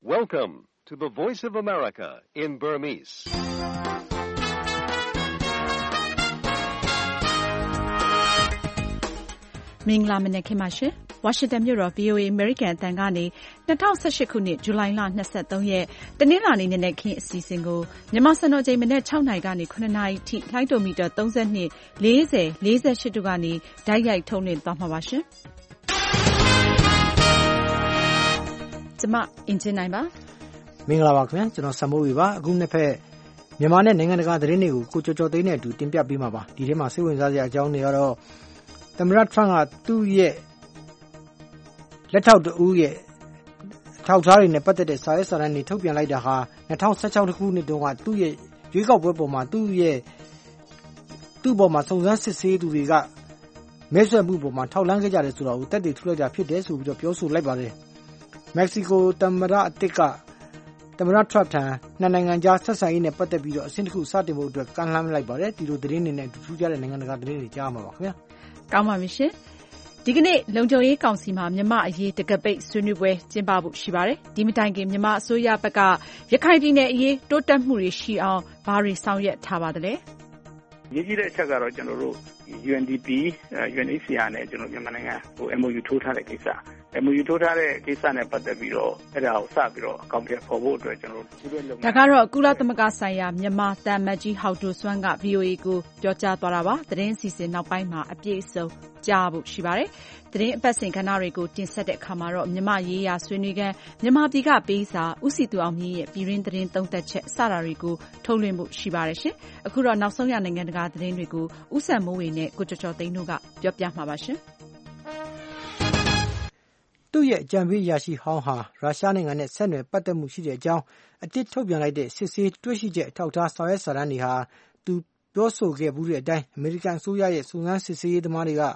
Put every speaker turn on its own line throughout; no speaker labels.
Welcome to the Voice of America in Burmese.
။မင်္ဂလာမနက်ခင်းပါရှင်။ ဝါရှင်တန်မြို့တော် VOA အမေရိကန်အသံကနေ2018ခုနှစ်ဇူလိုင်လ23ရက်တနင်္လာနေ့နံနက်ခင်းအစီအစဉ်ကိုမြန်မာစံတော်ချိန်မနက်6နာရီကနေ9နာရီထိလှိုင်းတိုမီတာ32 40 48တို့ကနေတိုက်ရိုက်ထုတ်လွှင့်သွားမှာပါရှင်။ကျွန်မအင်ဂျင်နိုင်ပါ
။မင်္ဂလာပါခင်ဗျာ။ကျွန်တော်စံမိုးဝေပါ။အခုနှစ်ဖက်မြန်မာနဲ့နိုင်ငံတကာသတင်းတွေကိုကိုကျော်ကျော်သိန်းနဲ့အတူတင်ပြပေးမှာပါ။ဒီထဲမှာစိတ်ဝင်စားစရာအကြောင်းတွေကတော့သမ္မတထရန့်ကသူ့ရဲ့လက်ထောက်တူရဲ့ထောက်ထားတွေနဲ့ပတ်သက်တဲ့စာရေးစာတမ်းတွေထုတ်ပြန်လိုက်တာဟာ2016ခုနှစ်တုန်းကသူ့ရဲ့ရွေးကောက်ပွဲပေါ်မှာသူ့ပေါ်မှာစုံစမ်းစစ်ဆေးသူတွေကမဲဆွယ်မှုပေါ်မှာထောက်လှမ်းခဲ့ကြတယ်ဆိုတာကိုတက်တည်ထူလိုက်တာဖြစ်တယ်ဆိုပြီးတော့ပြောဆိုလိုက်ပါတယ်။မက္ကဆီကိုသမ္မတအသစ်ကသမ္မတထရန့်ထံနှစ်နိုင်ငံကြားဆက်ဆံရေးနဲ့ပတ်သက်ပြီးတော့အဆင့်တစ်ခုစတင်ဖို့အတွက်ကမ်းလှမ်းလိုက်ပါတယ်။ဒီလိုသတင်းတွေနဲ့ထူးခြားတဲ့နိုင်ငံတကာသတင်းတွေကြားမှာပါခင်ဗျာ
။ကောင်းပါပြီရှင်။ဒီကနေ့လုံခြုံရေးကောင်စီမှာမြန်မာအရေးတကပိတ်ဆွေးနွေးပွဲကျင်းပဖို့ရှိပါတယ်။ဒီမတိုင်ခင်မြန်မာအစိုးရဘက်ကရခိုင်ပြည်နယ်အရေးတိုးတက်မှုတွေရှိအောင်ဘာတွေဆောင်ရွက်ထားပါသလဲ
။ရေးကြီးတဲ့အချက်ကတော့ကျွန်တော်တို့ UNDP UNHCR နဲ့ကျွန်တော်မြန်မာနိုင်ငံMOU ထိုးထားတဲ့ကိစ္စMOU ထိုးထားတဲ့ကိစ္စနဲ့ပတ်သက်ပြီးတော့အဲ့ဒါကိုစပြီးတော့အကောင့်ပြဖော်ဖို့အတွက်ကျွန်တော်တို့
ဒါကတော့ကုလသမဂ္ဂဆိုင်ရာမြန်မာတန်မတ်ကြီးဟောက်ဒိုဆွမ်းက VOA ကိုပြောကြားသွားတာပါ။သတင်းအစီအစဉ်နောက်ပိုင်းမှာအပြည့်အစုံကြားဖို့ရှိပါတယ်။သတင်းအပတ်စဉ်ကဏ္ဍတွေကိုတင်ဆက်တဲ့အခါမှာတော့မြန်မာရေးရာဆွေးနွေးခန်းမြန်မာပြည်ကပေးစာဦးစီသူအောင်မြင့်ရဲ့ပြည်ရင်းသတင်းသုံးသပ်ချက်စတာတွေကိုထုတ်လွှင့်ဖို့ရှိပါတယ်ရှင်။အခုတော့နောက်ဆုံးရနိုင်ငံတကာသတင်းတွေကိုဦးစံမိုးဝေနဲ့ကိုကျော်ကျော်သိန်းတို့ကပြောပြမှာပါရှင်။
သူ့ရဲ့အကြံပေးရရှိဟောင်းဟာရုရှားနိုင်ငံနဲ့ဆက်နွယ်ပတ်သက်မှုရှိတဲ့အကြောင်းအတစ်ထုတ်ပြန်လိုက်တဲ့စစ်ဆေးတွေ့ရှိချက်အထောက်အထားစာရွက်စာတမ်းတွေဟာသူပြောဆိုခဲ့မှုတဲ့အတိုင်းအမေရိကန်အစိုးရရဲ့စုံစမ်းစစ်ဆေးရေးသမားတွေက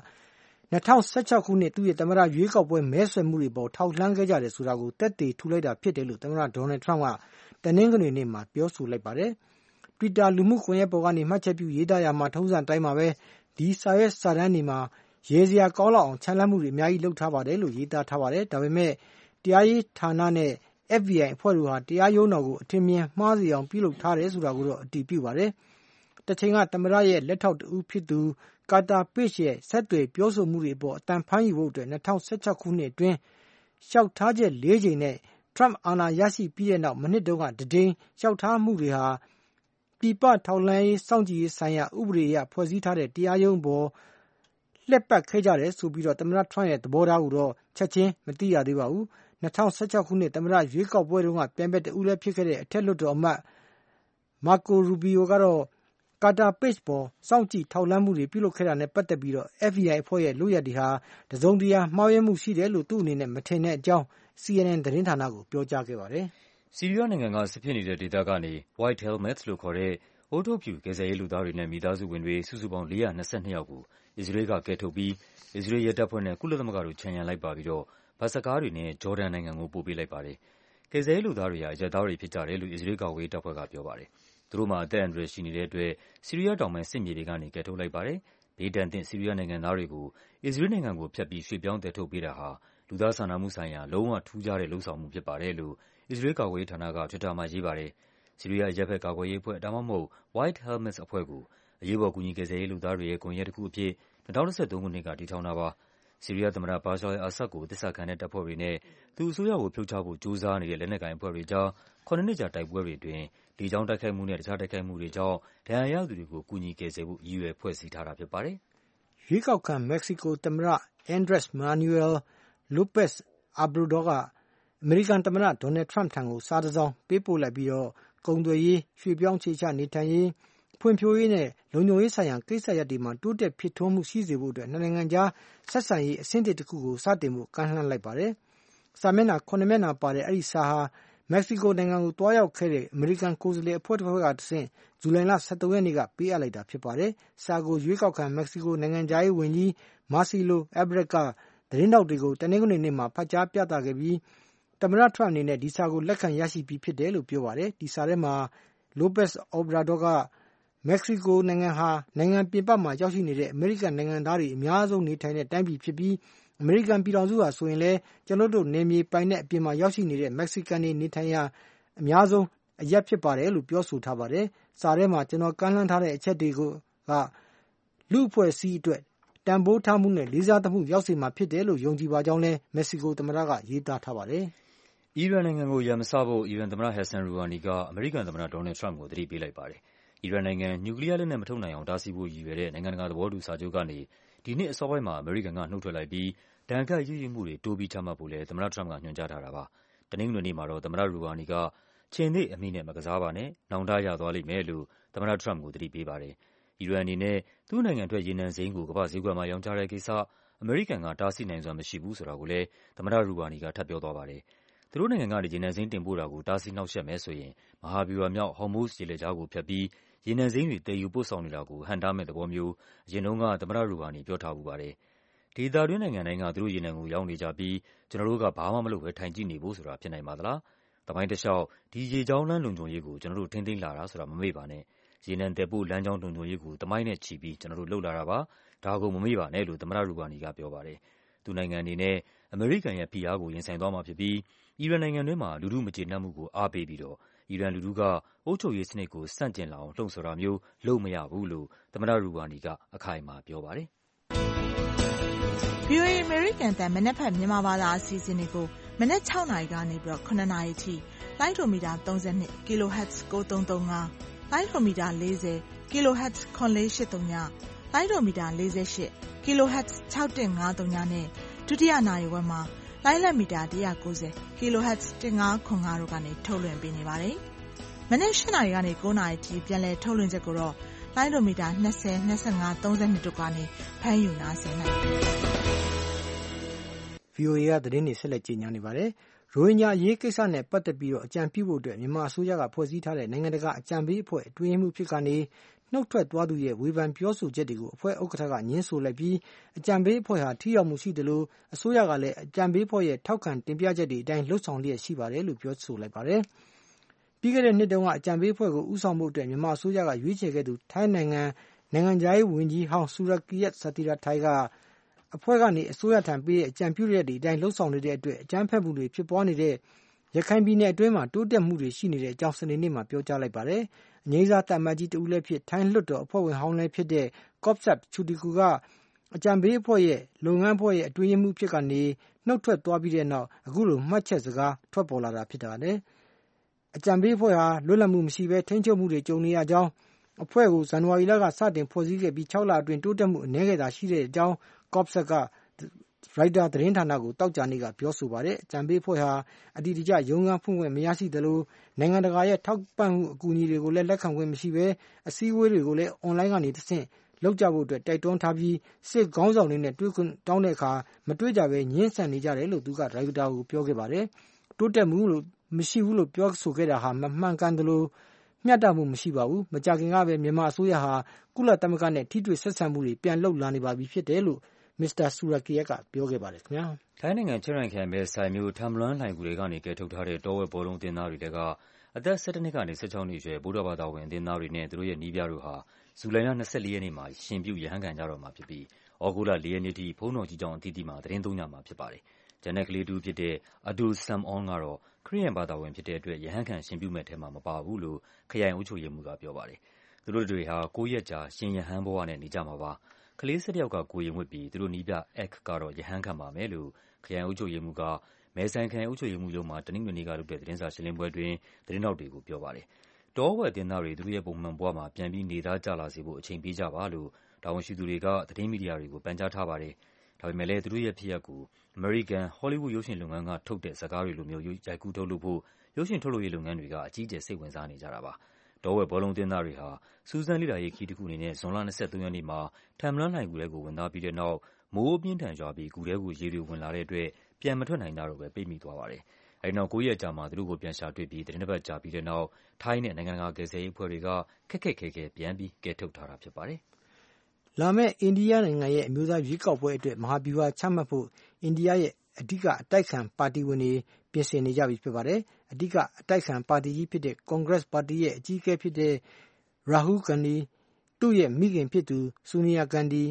2016ခုနှစ်သူ့ရဲ့သမ္မတရွေးကောက်ပွဲမဲဆွယ်မှုတွေပေါ်ထောက်လှမ်းခဲ့ကြတယ်ဆိုတာကိုသက်သေထူလိုက်တာဖြစ်တယ်လို့သမ္မတဒေါ်နယ်ထရန့်ကတနင်္ဂနွေနေ့မှာပြောဆိုလိုက်ပါတယ်။ Twitter လူမှုကွန်ရက်ပေါ်ကနေမှတ်ချက်ပြုရေးသားရမှာထုံးစံတိုင်းမှာပဲဒီစာရွက်စာတမ်းတွေမှာရေစရာကောင်းလောက်အောင်ခြံလှမ်းမှုတွေအများကြီးလုပ်ထားပါတယ်လို့ရေးသားထားပါတယ်။ဒါပေမဲ့တရားရေးဌာနနဲ့ FBI အဖွဲ့တို့ဟာတရားရုံးတော်ကိုအထင်မြင်မှားစေအောင်ပြုလုပ်ထားတယ်ဆိုတာကိုတော့အတည်ပြုပါတယ်။တချိန်ကသမ္မတရဲ့လက်ထောက်တူဖြစ်သူကာတာပစ်ရဲ့ဆက်သွယ်ပြောဆိုမှုတွေအပေါ်အတန်ဖန်ယူဖို့အတွက်2016ခုနှစ်အတွင်းလျှောက်ထားချက်၄ချိန်နဲ့ Trump အာဏာရရှိပြီးတဲ့နောက်မနှစ်တုန်းကတကြိမ်လျှောက်ထားမှုတွေဟာပြည်ပထောက်လှမ်းရေးစောင့်ကြည့်ရေးဆိုင်ရာဥပဒေအရဖွဲ့စည်းထားတဲ့တရားရုံးပေါ်လှည့်ပတ်ခဲ့ကြတယ်ဆိုပြီးတော့သမ္မတထရန့်ရဲ့သဘောထားကိုတော့ချက်ချင်းမသိရသေးပါဘူး။2016ခုနှစ်သမ္မတရွေးကောက်ပွဲတုန်းကပြိုင်ဘက်တဦးလည်းဖြစ်ခဲ့တဲ့အထက်လွှတ်တော်အမတ်မာကိုရူဘီယိုကတော့ကာတာပစ်ပေါ်စောင့်ကြည့်ထောက်လှမ်းမှုတွေပြုလုပ်ခဲ့တာနဲ့ပတ်သက်ပြီးတော့ FBI အဖွဲ့ရဲ့လုပ်ရပ်တွေဟာတစုံတရာမှားယွင်းမှုရှိတယ်လို့သူ့အနေနဲ့မထင်တဲ့အကြောင်း CNN သတင်းဌာနကိုပြောကြားခဲ့ပါတယ်
။ဆီးရီးယားနိုင်ငံကစစ်ဖြစ်နေတဲ့ဒေသကနေ White Helmets လို့ခေါ်တဲ့အိုးထုတ်ဖြူကယ်ဆယ်ရေးလူသားတွေနဲ့မိသားစုဝင်တွေစုစုပေါင်း422ယောက်ကိုအစ္စရေးကကယ်ထုတ်ပြီးအစ္စရေးရဲတပ်ဖွဲ့နဲ့ကုလသမဂ္ဂတို့ခြံရံလိုက်ပါပြီးတော့ဘတ်စကားတွေနဲ့ဂျော်ဒန်နိုင်ငံကိုပို့ပေးလိုက်ပါတယ်။ကယ်ဆယ်ရေးလူသားတွေဟာအရက်သားတွေဖြစ်ကြတယ်လို့အစ္စရေးကာကွယ်ရေးတပ်ဖွဲ့ကပြောပါတယ်။သူတို့မှာအသက်အန္တရာယ်ရှိနေတဲ့အတွက်ဆီးရီးယားတောင်ပိုင်းစစ်မြေတွေကနေကယ်ထုတ်လိုက်ပါတယ်။ဘေးဒဏ်သင့်ဆီးရီးယားနိုင်ငံသားတွေကိုအစ္စရေးနိုင်ငံကိုဖျက်ပြီးရွှေ့ပြောင်းသယ်ထုတ်ပေးတာဟာလူသားစာနာမှုဆိုင်ရာလုံးဝထူးခြားတဲ့လုပ်ဆောင်မှုဖြစ်ပါတယ်လို့အစ္စရေးကာကွယ်ရေးဌာနက Twitter မှာရေးပါတယ်။ဆီးရီးယားအရပ်ဘက်ကာကွယ်ရေးအဖွဲ့ဒါမှမဟုတ် White Helmets အဖွဲ့ကိုအရေးပေါ်ကူညီကယ်ဆယ်ရေးလူသားတွေရဲ့ကွန်ရက်တစ်ခုအဖြစ်2013ခုနှစ်ကတည်ထောင်တာပါ။ဆီးရီးယားသမ္မတဘာရှာအယ်လ်အာဆတ်ကိုသစ္စာခံတဲ့တပ်ဖွဲ့တွေနဲ့သူအစိုးရကိုဖြုတ်ချဖို့ကြိုးစားနေတဲ့လက်နက်ကိုင်အဖွဲ့တွေကြား9နှစ်ကြာတိုက်ပွဲတွေအတွင်းလေကြောင်းတိုက်ခိုက်မှုနဲ့တခြားတိုက်ခိုက်မှုတွေကြောင့်ဒဏ်ရာရသူတွေကိုကူညီကယ်ဆယ်ဖို့ရည်ရွယ်ဖွဲ့စည်းထားတာဖြစ်ပါတယ်
။ရွေးကောက်ခံမက္ကဆီကိုသမ္မတ Andres Manuel Lopez Obrador ကအမေရိကန်သမ္မတဒေါ်နယ်ထရန့်ထံကိုစာတစ်စောင်ပေးပို့လိုက်ပြီးတော့ကုန်သွယ်ရေးရွှေ့ပြောင်းခြေချနေထိုင်ရေးဖွံ့ဖြိုးရေးနဲ့လုံခြုံရေးဆိုင်ရာကိစ္စရပ်တွေမှာတိုးတက်ဖြစ်ထွန်းမှုရှိစေဖို့အတွက်နိုင်ငံခြားဆက်ဆံရေးအဆင့်တစ်ခုကိုစတင်ဖို့ကမ်းလှမ်းလိုက်ပါတယ်။စာမျက်နှာ9မျက်နှာပါတဲ့အဲ့ဒီစာဟာမက္ကဆီကိုနိုင်ငံကိုတွားရောက်ခဲ့တဲ့အမေရိကန်ကိုယ်စားလှယ်အဖွဲ့တစ်ဖွဲ့ကတဆင့်ဇူလိုင်လ17ရက်နေ့ကပေးအပ်လိုက်တာဖြစ်ပါတယ်။စာကိုရွေးကောက်ခံမက္ကဆီကိုနိုင်ငံခြားရေးဝန်ကြီးမာစီလိုအက်ဘရက်ကသတင်းတောက်တွေကိုတနင်္ဂနွေနေ့မှာဖတ်ကြားပြသခဲ့ပြီးသမ္မတထရန့်အနေနဲ့ဒီစာကိုလက်ခံရရှိပြီးဖြစ်တယ်လို့ပြောပါတယ်။ဒီစာထဲမှာ Lopez Obrador ကမက္ကဆီကိုနိုင်ငံဟာနိုင်ငံပြင်ပမှာရောက်ရှိနေတဲ့အမေရိကန်နိုင်ငံသားတွေအများဆုံးနေထိုင်တဲ့တိုင်းပြည်ဖြစ်ပြီးအအမေရိကန်ပြည်ထောင်စုဟာဆိုရင်လည်းကျွန်တော်တို့နေမြေပိုင်တဲ့အပြင်မှာရောက်ရှိနေတဲ့မက္ကဆီကန်တွေနေထိုင်ရာအများဆုံးအရက်ဖြစ်ပါတယ်လို့ပြောဆိုထားပါတယ်။စာထဲမှာကျွန်တော်ကမ်းလှမ်းထားတဲ့အချက်တွေကလူအဖွဲ့အစည်းအတွက်တန်ဖိုးထားမှုနဲ့လေးစားသမှုရောက်စေမှာဖြစ်တယ်လို့ယုံကြည်ပါကြောင်းလည်းမက္ကဆီကိုသမ္မတကရေးသားထားပါတယ်
။အီရန်နိုင်ငံကိုရန်မစဖို့အီရန်သမ္မတဟက်ဆန်ရူဟာနီကအမေရိကန်သမ္မတဒေါ်နယ်ထရမ့်ကိုသတိပေးလိုက်ပါတယ်။အီရန်နိုင်ငံနျူကလီးယားလက်နက်မထုတ်နိုင်အောင်တားဆီးဖို့ရည်ရွယ်တဲ့နိုင်ငံတကာသဘောတူစာချုပ်ကနေဒီနှစ်အစောပိုင်းမှာအမေရိကန်ကနှုတ်ထွက်လိုက်ပြီးဒဏ်ခတ်အရေးယူမှုတွေတိုးပြီးချမှတ်ဖို့လည်းသမ္မတထရမ့်ကညွှန်ကြားထားတာပါ။တနင်္ဂနွေနေ့မှာတော့သမ္မတရူဟာနီကခြင်္သေ့အမိနဲ့မကစားပါနဲ့နောင်တရသွားလိမ့်မယ်လို့သမ္မတထရမ့်ကိုသတိပေးပါတယ်။အီရန်အနေနဲ့သူ့နိုင်ငံထွက်ရေနံစိမ်းကိုကမ္ဘာ့ဈေးကွက်မှာရောင်းချတဲ့ကိစ္စအမေရိကန်ကတားဆီးနိုင်စွမ်းမရှိဘူးဆိုတာကိုလည်းသမ္မတရူဟာနီကထပ်ပြောသွားပါတယ်။သူတို့နိုင်ငံကနေရေနံစိမ်းတင်ပို့တာကိုတားဆီးနှောင့်ယှက်မယ်ဆိုရင်မဟာဗျူဟာမြောက်ဟော်မုဇ်ရေလက်ကြားကိုဖြတ်ပြီးရေနံစိမ်းတွေသယ်ယူပို့ဆောင်နေတာကိုဟန့်တားမယ့်သဘောမျိုးအရင်တုန်းကသမ္မတရူဟာနီပြောထားဖူးပါတယ်။ဒေသတွင်းနိုင်ငံတိုင်းကသူတို့ရေနံကိုရောင်းနေကြပြီးကျွန်တော်တို့ကဘာမှမလုပ်ဘဲထိုင်ကြည့်နေဖို့ဆိုတာဖြစ်နိုင်ပါသလား။သမိုင်းတလျှောက်ဒီရေကြောင်းလမ်းလုံခြုံရေးကိုကျွန်တော်တို့ထိန်းသိမ်းလာတာဆိုတာမမေ့ပါနဲ့။ရေနံသယ်ပို့လမ်းကြောင်းလုံခြုံရေးကိုသမိုင်းနဲ့ချီပြီးကျွန်တော်တို့လုပ်လာတာပါ။ဒါကိုမမေ့ပါနဲ့လို့သမ္မတရူဟာနီကပြောပါတယ်။သူ့နိုင်ငံအနေနဲ့အမေရိကန်ရဲ့ဖိအားကိုရင်ဆိုင်သွားမှာဖြစ်ပြီးအီရန်နိုင်ငံတွင်းမှာလူထုမကျေနပ်မှုကိုအားပေးပြီးတော့အီရန်လူထုကအုပ်ချုပ်ရေးစနစ်ကိုဆန့်ကျင်လာအောင်လှုံ့ဆော်တာမျိုးလုပ်မရဘူးလို့သမ္မတရူဟာနီကအခိုင်အမာပြောပါတယ်
။ VOA အမေရိကန်တန်မနက်ဖြန်မြန်မာဘာသာအစီအစဉ်တွေကိုမနက်6နာရီကနေပြီးတော့9နာရီထိလိုင်းဒိုမီတာ32 kHz 9335လိုင်းဒိုမီတာ40 kHz 9483လိုင်းဒိုမီတာ48 kHz 6153နဲ့ဒုတိယနာရီဝက်မှာလိုင်းလက်မီတာ190 kHz 1505တို့ကနေထုတ်လွှင့်ပေးနေပါတယ်။မနေ့8နာရီကနေ9နာရီထိပြန်လည်ထုတ်လွှင့်ချက်ကိုတော့လိုင်းဒိုမီတာ20 25 32တို့ကနေဖမ်းယူနားဆင်နိုင်ပါတယ်။
VOA ကသတင်းတွေဆက်လက်ကြေညာနေပါတယ်။ရိုဟင်ဂျာအရေးကိစ္စနဲ့ပတ်သက်ပြီးတော့အကြံပြုဖို့အတွက်မြန်မာအစိုးရကဖွဲ့စည်းထားတဲ့နိုင်ငံတကာအကြံပေးအဖွဲ့အတွင်းရေးမှူးဖြစ်ကနေနှုတ်ထွက်သွားသူရဲ့ဝေဖန်ပြောဆိုချက်တွေကိုအဖွဲ့ဥက္ကဋ္ဌကငြင်းဆိုလိုက်ပြီးအကြံပေးအဖွဲ့ဟာထိရောက်မှုရှိတယ်လို့အစိုးရကလည်းအကြံပေးအဖွဲ့ရဲ့ထောက်ခံတင်ပြချက်တွေအတိုင်းလှုပ်ဆောင်လျက်ရှိပါတယ်လို့ပြောဆိုလိုက်ပါတယ်။ပြီးခဲ့တဲ့နှစ်တုန်းကအကြံပေးအဖွဲ့ကိုဦးဆောင်မှုအတွက်မြန်မာအစိုးရကရွေးချယ်ခဲ့သူထိုင်းနိုင်ငံခြားရေးဝန်ကြီးဟောင်းဆူရကီယတ်ဆတီရာထိုင်ကအဖွဲ့ကနေအစိုးရထံပေးတဲ့အကြံပြုချက်တွေအတိုင်းလှုပ်ဆောင်နေတဲ့အတွက်အကြမ်းဖက်မှုတွေဖြစ်ပွားနေတဲ့ရခိုင်ပြည်နယ်အတွင်းမှာတိုးတက်မှုတွေရှိနေတဲ့အကြောင်းစနေနေ့မှာပြောကြားလိုက်ပါတယ်။အငြိမ်းစားတပ်မကြီးတဦးလည်းဖြစ်ထိုင်းလွှတ်တော်အဖွဲ့ဝင်ဟောင်းလည်းဖြစ်တဲ့ကော့ဆပ်ချူတီကူကအကြံပေးအဖွဲ့ရဲ့လုပ်ငန်းအဖွဲ့ရဲ့အတွင်းရေးမှူးဖြစ်ကနေနှုတ်ထွက်သွားပြီးတဲ့နောက်အခုလိုမှတ်ချက်စကားထွက်ပေါ်လာတာဖြစ်ပါတယ်။အကြံပေးအဖွဲ့ဟာလွတ်လပ်မှုမရှိဘဲထိန်းချုပ်မှုတွေကြုံနေရကြောင်းအဖွဲ့ကိုဇန်နဝါရီလကစတင်ဖွဲ့စည်းခဲ့ပြီး6လအတွင်းတိုးတက်မှုအနည်းငယ်သာရှိတဲ့အကြောင်းကော့ဆပ်ကရိုက်တာသတင်းဌာနကိုတောက်ကြနေ့ကပြောဆိုပါတယ်။အကြံပေးအဖွဲ့ဟာအတည်တကျရုံးခန်းဖွင့်ခွင့်မရရှိသလိုနိုင်ငံတကာရဲ့ထောက်ပံ့မှုအကူအညီတွေကိုလည်းလက်ခံခွင့်မရှိဘဲအစည်းအဝေးတွေကိုလည်းအွန်လိုင်းကနေတဆင့်လုပ်ကြဖို့အတွက်တိုက်တွန်းထားပြီးစစ်ခေါင်းဆောင်တွေနဲ့တွေ့ခွင့်တောင်းတဲ့အခါမတွေ့ကြဘဲညှင်းဆန်နေကြတယ်လို့သူကရိုက်တာကိုပြောခဲ့ပါတယ်။တိုးတက်မှုလို့မရှိဘူးလို့ပြောဆိုခဲ့တာဟာမမှန်ကန်သလိုမျှတမှုမရှိပါဘူး။မကြာခင်ကပဲမြန်မာအစိုးရဟာကုလသမဂ္ဂနဲ့ထိတွေ့ဆက်ဆံမှုတွေပြန်လုပ်လာနေပါပြီဖြစ်တယ်လို့မစ္စတာဆူရကီယတ်ကပြောခဲ့ပါတယ်ခင်ဗျာ
။ထိုင်းနိုင်ငံချင်းရိုင်ခရိုင်ပဲဆိုင်မြို့ထမ်လွမ်းလှိုင်ဂူတွေကနေကယ်ထုတ်ထားတဲ့တောဝက်ဘောလုံးအသင်းသားတွေကအသက်17နှစ်ကနေ16နှစ်အရွယ်ဗုဒ္ဓဘာသာဝင်အသင်းသားတွေနဲ့သူတို့ရဲ့နည်းပြတို့ဟာဇူလိုင်လ24ရက်နေ့မှာရှင်ပြုရဟန်းခံကြတော့မှာဖြစ်ပြီးဩဂုတ်လ4ရက်နေ့ထိဘုန်းတော်ကြီးကျောင်းအသီးသီးမှာသတင်းသုံးညမှာဖြစ်ပါတယ်။ဂျန်နက်ကလေးတူဖြစ်တဲ့အဒူဆမ်အွန်ကတော့ခရစ်ယာန်ဘာသာဝင်ဖြစ်တဲ့အတွက်ရဟန်းခံရှင်ပြုမဲ့ထဲမှာမပါဘူးလို့ခရိုင်အုပ်ချုပ်ရေးမှူးကပြောပါတယ်။သူတို့တွေဟာ9ရက်ကြာရှင်ရဟန်းဘဝနဲ့နေကြမှာပါ။ကလေး17ယောက်ကကိုရင်ဝတ်ပြီးသူတို့နီးပြက်ကတော့ရဟန်းခံပါမယ်လို့ခရိုင်အုပ်ချုပ်ရေးမှူးကမဲဆိုင်ခရိုင်အုပ်ချုပ်ရေးမှူးရုံးမှာတနင်္ဂနွေနေ့ကလုပ်တဲ့သတင်းစာရှင်းလင်းပွဲအတွင်းသတင်းထောက်တွေကိုပြောပါတယ်။တောဝက်အသင်းသားတွေသူတို့ရဲ့ပုံမှန်ဘဝမှာပြန်ပြီးနေသားကျလာစေဖို့အချိန်ပေးကြပါလို့တာဝန်ရှိသူတွေကသတင်းမီဒီယာတွေကိုပန်ကြားထားပါတယ်။ဒါပေမဲ့လည်းသူတို့ရဲ့ဖြစ်ရပ်ကိုအမေရိကန်ဟောလိဝုဒ်ရုပ်ရှင်လုပ်ငန်းကထုတ်တဲ့ဇာတ်ကားတွေလိုမျိုးရိုက်ကူးထုတ်လုပ်ဖို့ရုပ်ရှင်ထုတ်လုပ်ရေးလုပ်ငန်းတွေကအကြီးအကျယ်စိတ်ဝင်စားနေကြတာပါ။တောဝက်ဘောလုံးအသင်းသားတွေဟာစူးစမ်းလေ့လာရေးခီးတစ်ခုအနေနဲ့ဇွန်လ23ရက်နေ့မှာထမ်လွမ်းလှိုင်ဂူထဲကိုဝင်သွားပြီးတဲ့နောက်မိုးအပြင်းထန်ရွာပြီးဂူထဲကိုရေတွေဝင်လာတဲ့အတွက်ပြန်မထွက်နိုင်ကြတော့ဘဲပိတ်မိသွားပါတယ်။အဲဒီနောက်9ရက်ကြာမှသူတို့ကိုပြန်ရှာတွေ့ပြီးသတင်းတစ်ပတ်ကြာပြီးတဲ့နောက်ထိုင်းနဲ့နိုင်ငံတကာကယ်ဆယ်ရေးအဖွဲ့တွေကခက်ခက်ခဲခဲပြန်ပြီးကယ်ထုတ်ထားတာဖြစ်ပါတယ်
။လာမယ့်အိန္ဒိယနိုင်ငံရဲ့အမျိုးသားရွေးကောက်ပွဲအတွက်မဟာဗျူဟာချမှတ်ဖို့အိန္ဒိယရဲ့အဓိကအတိုက်ခံပါတီဝင်တွေပြင်ဆင်နေကြပြီဖြစ်ပါတယ်။အဓိကအတိုက်ခံပါတီကြီးဖြစ်တဲ့ကွန်ဂရက်ပါတီရဲ့အကြီးအကဲဖြစ်တဲ့ရာဟူးဂန္ဒီသူ့ရဲ့မိခင်ဖြစ်သူဆူနီယာဂန္ဒီ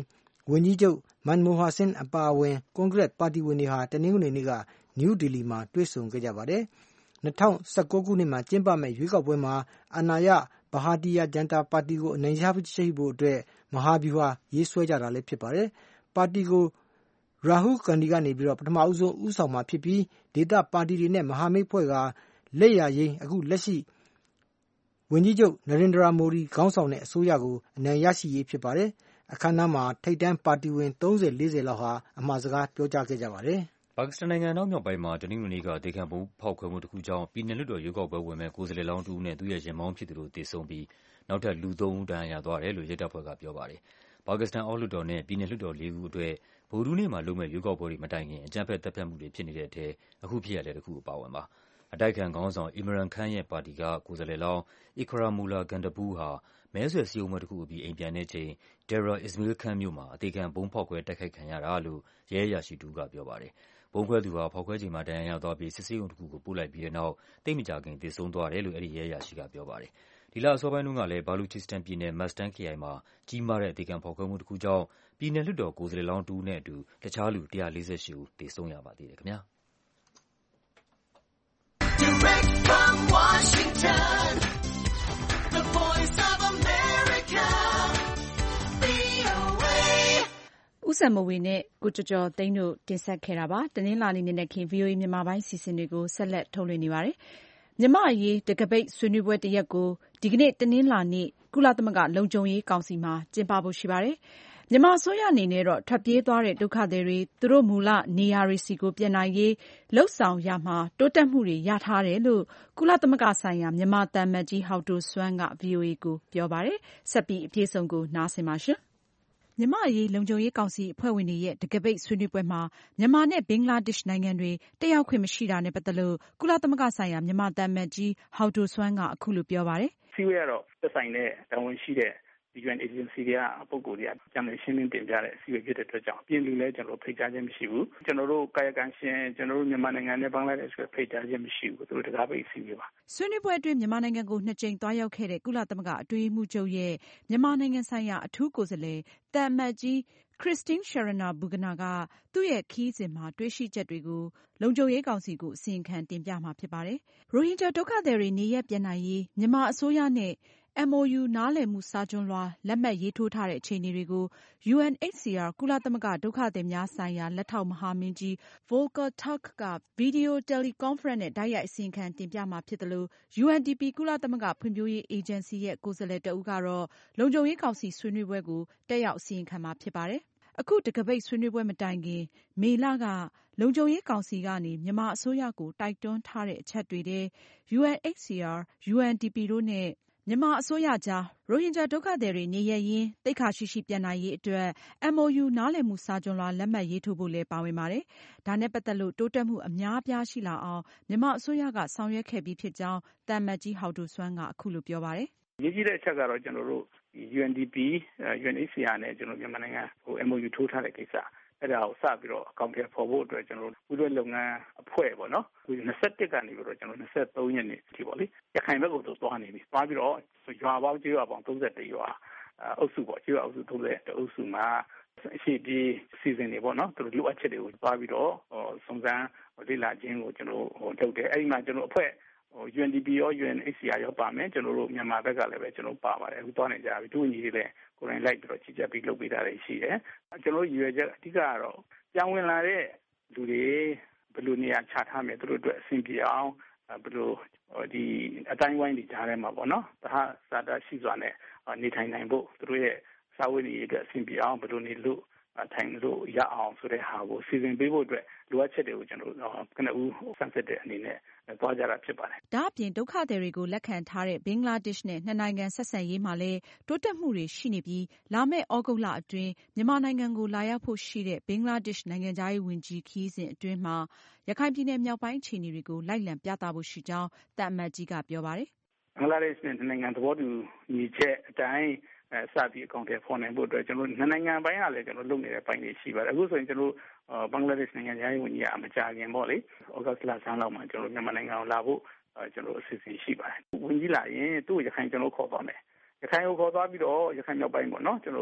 ဝန်ကြီးချုပ်မန်မိုဟာဆင်းအပါအဝင်ကွန်ဂရက်ပါတီဝင်တွေဟာတနင်္ဂနွေနေ့ကနယူးဒေလီမှာတွေ့ဆုံခဲ့ကြပါတယ်။2019 ခုနှစ်မှာကျင်းပမယ့်ရွေးကောက်ပွဲမှာအာဏာရဘာဟာတီယာဂျန်တာပါတီကိုအနိုင်ရရှိဖို့အတွက်မဟာဗျူဟာရေးဆွဲကြတာလည်းဖြစ်ပါတယ်။ပါတီကိုရာဟူဂန္ဒီကနေပြီးတော့ပထမဦးဆုံးဦးဆောင်မှာဖြစ်ပြီးဒေသပါတီတွေနဲ့မဟာမိတ်ဖွဲ့ကလက်ရရင်အခုလက်ရှိဝန်ကြီးချုပ်နရင်ဒရာမိုဒီခေါင်းဆောင်တဲ့အစိုးရကိုအနိုင်ရရှိရေးဖြစ်ပါတယ်။အခမ်းအနားမှာထိပ်တန်းပါတီဝင်30-40လောက်ဟာအမှားစကားပြောကြားခဲ့ကြပါတယ်
။ပါကစ္စတန်နိုင်ငံအနောက်မြောက်ပိုင်းမှာတနင်္ဂနွေနေ့ကဒေသခံဗုံးဖောက်ခွဲမှုတစ်ခုကြောင့်ပြည်နယ်လွှတ်တော်ရွေးကောက်ပွဲဝင်မဲ့ကိုယ်စားလှယ်လောင်းတစ်ဦးနဲ့သူ့ရဲ့ယာဉ်မောင်းဖြစ်သူတို့သေဆုံးပြီးနောက်ထပ်လူ3ဦးဒဏ်ရာရသွားတယ်လို့ရဲတပ်ဖွဲ့ကပြောပါတယ်။ပါကစ္စတန်အောက်လွှတ်တော်နဲ့ပြည်နယ်လွှတ်တော်4ခုအတွက်ဗုဒ္ဓဟူးနေ့မှာလုပ်မဲ့ရွေးကောက်ပွဲတွေမတိုင်ခင်အကြမ်းဖက်တပ်ဖြတ်မှုတွေဖြစ်နေတဲ့အထဲအခုဖြစ်ရတဲ့တစ်ခုအပါအဝင်ပါ။အတိုက်ခံခေါင်းဆောင် Imran Khan ရဲ့ပါတီကကိုယ်စားလှယ်လောင်း Ikramullah Gandapur ဟာမဲဆွယ်စည်းရုံးပွဲတစ်ခုအပြီးအိမ်ပြန်တဲ့ချိန် Dera Ismail Khan မြို့မှာအသေခံဗုံးဖောက်ခွဲတိုက်ခိုက်ခံရတာလို့ရဲအရာရှိတစ်ဦးကပြောပါတယ်။ဗုံးခွဲသူဟာဖောက်ခွဲချိန်မှာဒဏ်ရာရသွားပြီးစစ်ဆေးရုံတစ်ခုကိုပို့လိုက်ပြီးတဲ့နောက်သိပ်မကြာခင်သေဆုံးသွားတယ်လို့အဲဒီရဲအရာရှိကပြောပါတယ်။ဒီလအစောပိုင်းတုန်းကလည်းဘာလူချစ္စတန်ပြည်နယ် Mustan ခရိုင်မှာကြီးမားတဲ့အသေခံဖောက်ခွဲမှုတစ်ခုကြောင့်ပြည်နယ်လွှတ်တော်ကိုယ်စားလှယ်လောင်းတစ်ဦးနဲ့အတူတခြားလူ148ဦးသေဆုံးရပါသေးတယ်ခင်ဗျာ။ Direct from Washington, the Voice of America,
VOA ဦးစံမဝေနဲ့ကိုကျော်ကျော်သိန်းတို့တင်ဆက်ခဲ့တာပါ။တနင်္လာနေ့နေ့ခင် VOA မြန်မာပိုင်းစီစဉ်တွေကိုဆက်လက်ထုတ်လွှင့်နေပါတယ်။မြန်မာအရေးတကပိတ်ဆွေးနွေးပွဲတစ်ရက်ကိုဒီကနေ့တနင်္လာနေ့ကုလသမဂ္ဂလုံခြုံရေးကောင်စီမှာကျင်းပဖို့ရှိပါတယ်။မြန်မာအစိုးရအနေနဲ့တော့ထွက်ပြေးသွားတဲ့ဒုက္ခသည်တွေသူတို့မူလနေရာတွေဆီကိုပြန်နိုင်ရေးလှုပ်ဆောင်ရမှာတိုးတက်မှုတွေရထားတယ်လို့ကုလသမဂ္ဂဆိုင်ရာမြန်မာသံအမတ်ကြီးဟောက်ဒိုဆွမ်းက VOA ကိုပြောပါတယ်။ဆက်ပြီးအပြည့်အစုံကိုနားဆင်ပါရှင်။မြန်မာအရေးလုံခြုံရေးကောင်စီအဖွဲ့ဝင်တွေရဲ့တကပိတ်ဆွေးနွေးပွဲမှာမြန်မာနဲ့ဘင်္ဂလားဒေ့ရှ်နိုင်ငံတွေတက်ရောက်ခွင့်မရှိတာနဲ့ပတ်သက်လို့ကုလသမဂ္ဂဆိုင်ရာမြန်မာသံအမတ်ကြီးဟောက်ဒိုဆွမ်းကအခုလိုပြောပါတယ်
။စီဝေကတော့သက်ဆိုင်တဲ့တာဝန်ရှိတဲ့UN agency တွေကပုဂ္ဂိုလ်တွေကကျန်တဲ့ရှင်းလင်းတင်ပြတဲ့အစည်းအဝေးဖြစ်တဲ့အတွက်ကြောင့်ပြည်လူလည်းကျွန်တော်ဖိတ်ကြားခြင်းမရှိဘူးကျွန်တော်တို့ကာယကံရှင်ကျွန်တော်တို့မြန်မာနိုင်ငံနဲ့ဘင်္ဂလားဒေ့ရှ်ကဖိတ်ကြားခြင်းမရှိဘူးသူတို့တကားပိတ်အစည်းအဝေးပါ
ဆွေးနွေးပွဲအတွင်းမြန်မာနိုင်ငံကို2ကြိမ်သွားရောက်ခဲ့တဲ့ကုလသမဂ္ဂအတွင်းရေးမှူးချုပ်ရဲ့မြန်မာနိုင်ငံဆိုင်ရာအထူးကိုယ်စားလှယ်သံအမတ်ကြီးChristine Schraner Burgener ကသူ့ရဲ့ခရီးစဉ်မှာတွေ့ရှိချက်တွေကိုလုံခြုံရေးကောင်စီကိုအစီရင်ခံတင်ပြမှာဖြစ်ပါတယ်။ရိုဟင်ဂျာဒုက္ခသည်တွေနေရပ်ပြန်နိုင်ရေးမြန်မာအစိုးရနဲ့ MOU နားလည်မှုစာချွန်လွှာလက်မှတ်ရေးထိုးထားတဲ့အခြေအနေတွေကို UNHCR ကုလသမဂ္ဂဒုက္ခသည်များဆိုင်ရာလက်ထောက်မဟာမင်းကြီး Volker Turk ကဗီဒီယိုတယ်လီကွန်ဖရင့်နဲ့တိုက်ရိုက်အစီရင်ခံတင်ပြမှာဖြစ်သလို UNDP ကုလသမဂ္ဂဖွံ့ဖြိုးရေးအေဂျင်စီရဲ့ကိုယ်စားလှယ်တဦးကတော့လုံခြုံရေးကောင်စီဆွေးနွေးပွဲကိုတက်ရောက်အစီရင်ခံမှာဖြစ်ပါတယ်။အခုတကပိတ်ဆွေးနွေးပွဲမတိုင်ခင်မေလကလုံခြုံရေးကောင်စီကနေမြန်မာအစိုးရကိုတိုက်တွန်းထားတဲ့အချက်တွေထဲ UNHCR, UNDP တို့နဲ့မြန်မာအစိုးရကြားရိုဟင်ဂျာဒုက္ခသည်တွေနေရပ်ရင်းသိက္ခာရှိရှိပြန်နိုင်ရေးအတွက် MOU နားလည်မှုစာချွန်လွှာလက်မှတ်ရေးထိုးဖို့လည်းပါဝင်ပါတယ်။ဒါနဲ့ပတ်သက်လို့တိုးတက်မှုအများအပြားရှိလာအောင်မြန်မာအစိုးရကဆောင်ရွက်ခဲ့ပြီးဖြစ်ကြောင်းသံအမတ်ကြီးဟောက်ဒိုဆွမ်းကအခုလိုပြောပါတယ်
။ရေးကြီးတဲ့အချက်ကတော့ကျွန်တော်တို့ UNDP, UNHCR နဲ့ကျွန်တော်မြန်မာနိုင်ငံMOU ထိုးထားတဲ့ကိစ္စအဲ့ဒါကိုစပြီးတော့အကောင့်ထဲပေါ်ဖို့အတွက်ကျွန်တော်တို့ဥပဒေလုပ်ငန်းအဖွဲ့ပေါ့နော်21ကနေပြီးတော့ကျွန်တော်23ရက်နေ့ထိပေါ့လေရခိုင်ဘက်ကိုသွားနေပြီသွားပြီးတော့ရွာပေါင်းကျေးရွာပေါင်း31ရွာအုပ်စုပေါ့ကျေးရွာအုပ်စု31အုပ်စုမှာအရှိပြေးစီစဉ်နေပေါ့နော်သူတို့လိုအပ်ချက်တွေကိုသွားပြီးတော့စုံစမ်းလေ့လာခြင်းကိုကျွန်တော်လုပ်တယ်အဲ့ဒီမှာကျွန်တော်အဖွဲ့UNDP ရော UNHCR ရောပါမယ်ကျွန်တော်တို့မြန်မာဘက်ကလည်းပဲကျွန်တော်ပါပါတယ်အခုသွားနေကြပြီသူ့ညီတွေလည်းကိုယ်တိုင်လိုက်ပြီးတော့ကြီးကြပ်ပြီးလုပ်ပေးတာတွေရှိတယ်ကျွန်တော်ရွေချက်အဓိကကတော့ပြောင်းဝင်လာတဲ့လူတွေဘယ်လိုနေရာချထားမယ်သူတို့အတွက်အဆင်ပြေအောင်ဘယ်လိုဒီအတိုင်းဝိုင်းတွေကြားထဲမှာပေါ့နော်သဟဇာတရှိစွာနဲ့နေထိုင်နိုင်ဖို့သူတို့ရဲ့စာဝတ်နေရေးအတွက်အဆင်ပြေအောင်ဘယ်လိုနေလို့ထိုင်လို့ရအောင်ဆိုတဲ့ဟာကိုစီစဉ်ပေးဖို့အတွက်လိုအပ်ချက်တွေကိုကျွန်တော်ကနဦးစမ်းစစ်တဲ့အနေနဲ့သွားကြတာဖြစ်ပါတယ်
။ဒါ့အပြင်ဒုက္ခသည်တွေကိုလက်ခံထားတဲ့ဘင်္ဂလားဒေ့ရှ်နဲ့နှစ်နိုင်ငံဆက်ဆံရေးမှာလည်းတိုးတက်မှုတွေရှိနေပြီးလာမယ့်သြဂုတ်လအတွင်းမြန်မာနိုင်ငံကိုလာရောက်ဖို့ရှိတဲ့ဘင်္ဂလားဒေ့ရှ်နိုင်ငံခြားရေးဝန်ကြီးခရီးစဉ်အတွင်းမှာရခိုင်ပြည်နယ်မြောက်ပိုင်းအခြေအနေတွေကိုလိုက်လံပြသဖို့ရှိကြောင်းသံအမတ်ကြီးကပြောပါတယ်
။ဘင်္ဂလားဒေ့ရှ်နဲ့နိုင်ငံသဘောတူညီချက်အတိုင်းစပြီးအကောင့်ထဲပေါ်နိုင်ဖို့အတွက်ကျွန်တော်နှစ်နိုင်ငံပိုင်းကလည်းကျွန်တော်လုပ်နေတဲ့ပိုင်းတွေရှိပါတယ်အခုဆိုရင်ကျွန်တော်ဘင်္ဂလားဒေ့ရှ်နိုင်ငံခြားရေးဝန်ကြီးအမကြာခင်ပေါ့လေဩဂတ်စ်လဆန်းလောက်မှာကျွန်တော်မြန်မာနိုင်ငံကိုလာဖို့ကျွန်တော်အစီအစဉ်ရှိပါတယ်ဝန်ကြီးလာရင်သူ့ရခိုင်ကျွန်တော်ခေါ်သွားမယ်ရခိုင်ကိုခေါ်သွားပြီးတော့ရခိုင်မြောက်ပိုင်းပေါ့နော်ကျွန်တော်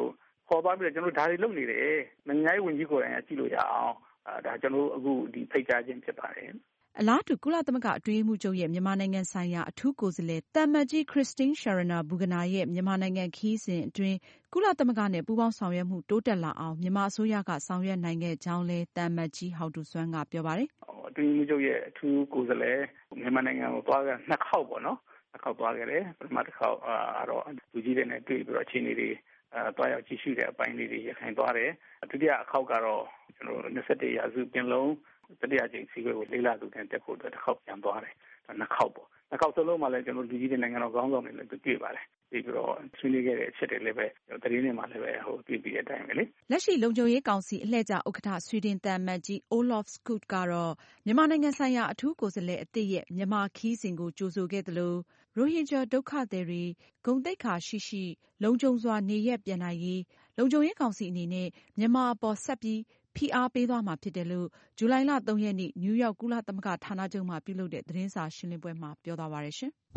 ခေါ်သွားပြီးတော့ကျွန်တော်ဒါတွေလုပ်နေတယ်နိုင်ငံရေးဝန်ကြီးကိုယ်တိုင်ကကြည့်လို့ရအောင်ဒါကျွန်တော်အခုဒီဖိတ်ကြားခြင်းဖြစ်ပါတယ်
အလားတူကုလသမဂ္ဂအတွင်းရေးမှူးချုပ်ရဲ့မြန်မာနိုင်ငံဆိုင်ရာအထူးကိုယ်စားလှယ်သံအမတ်ကြီး Christine Schraner Burgener ရဲ့မြန်မာနိုင်ငံခရီးစဉ်အတွင်းကုလသမဂ္ဂနဲ့ပူးပေါင်းဆောင်ရွက်မှုတိုးတက်လာအောင်မြန်မာအစိုးရကဆောင်ရွက်နိုင်ခဲ့ကြောင်းလည်းသံအမတ်ကြီးဟောက်ဒိုဆွမ်းကပြောပါတယ်
။အတွင်းရေးမှူးချုပ်ရဲ့အထူးကိုယ်စားလှယ်မြန်မာနိုင်ငံကိုသွားခဲ့2 ခေါက်ပေါ့နော်။2 ခေါက်သွားခဲ့တယ်ပထမတစ်ခေါက်တော့လူကြီးတွေနဲ့တွေ့ပြီးတော့အခြေအနေတွေတွားရောက်ကြည့်ရှုတဲ့အပိုင်းလေးတွေရခိုင်သွားတယ်။ဒုတိယအခေါက်ကတော့ကျွန်တော်21ရာစုပင်လုံးတတိယကြိမ်စီးပွဲကိုလေးလာသူတင်တက်ဖို့အတွက်တစ်ခေါက်ပြန်သွားတယ်။2 ခေါက်ပေါ့။2 ခေါက်စလုံးမှာလည်းကျွန်တော်လူကြီးတွေနိုင်ငံတော်ခေါင်းဆောင်တွေလည်းတွေ့ပါတယ်။ပြီးတော့ဆွေးနွေးခဲ့တဲ့အချက်တွေလည်းပဲသတင်းတွေမှာလည်းပဲတွေ့ပြီးတဲ့အတိုင်းပဲလေ
။လက်ရှိလုံခြုံရေးကောင်စီအလှည့်ကျဥက္ကဋ္ဌဆွီဒင်သံအမတ်ကြီး Olof Skoog ကတော့မြန်မာနိုင်ငံဆိုင်ရာအထူးကိုယ်စားလှယ်အသစ်ရဲ့မြန်မာခရီးစဉ်ကိုကြိုဆိုခဲ့သလိုရိုဟင်ဂျာဒုက္ခသည်တွေဂုဏ်သိက္ခာရှိလုံခြုံစွာနေရပ်ပြန်နိုင်ရေးလုံခြုံရေးကောင်စီအနေနဲ့မြန်မာအပေါ်ဆက်ပြီးဖိအားပေးသွားမှာဖြစ်တယ်လို့ဇူလိုင်လ 3 ရက်နေ့နယူးယောက်ကုလသမဂ္ဂဌာနချုပ်မှာပြုလုပ်တဲ့သတင်းစာရှင်းလင်းပွဲမှာပြောသွားပါတယ်ရှင်။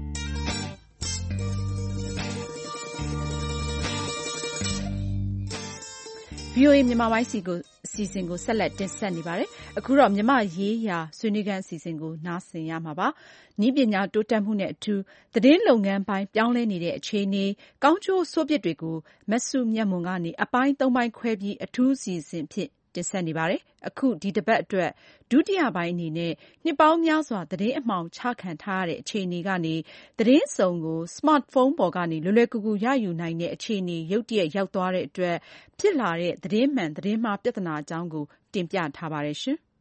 VOA မြန်မာပိုင်းအစီအစဉ်ကိုဆက်လက်တင်ဆက်နေပါတယ်။အခုတော့မြန်မာရေးရာဆွေးနွေးခန်းအစီအစဉ်ကိုနားဆင်ရမှာပါ။နည်းပညာတိုးတက်မှုနဲ့အတူသတင်းလုပ်ငန်းပိုင်းပြောင်းလဲနေတဲ့အခြေအနေကောင်းကျိုးဆိုးပြစ်တွေကိုမစုမြတ်မွန်ကနေအပိုင်း 3 ပိုင်းခွဲပြီးအထူးအစီအစဉ်ဖြစ်တင်ဆက်နေပါတယ်။အခုဒီတပတ်အတွက်ဒုတိယပိုင်းအနေနဲ့နှစ်ပေါင်းများစွာသတင်းအမှောင်ချခံထားရတဲ့အခြေအနေကနေသတင်းစုံကိုစမတ်ဖုန်းပေါ်ကနေလွယ်လွယ်ကူကူရယူနိုင်တဲ့အခြေအနေရုတ်တရက်ရောက်သွားတဲ့အတွက်ဖြစ်လာတဲ့သတင်းမှန်သတင်းမှားပြဿနာအကြောင်းကိုတင်ပြထားပါတယ်ရှင်။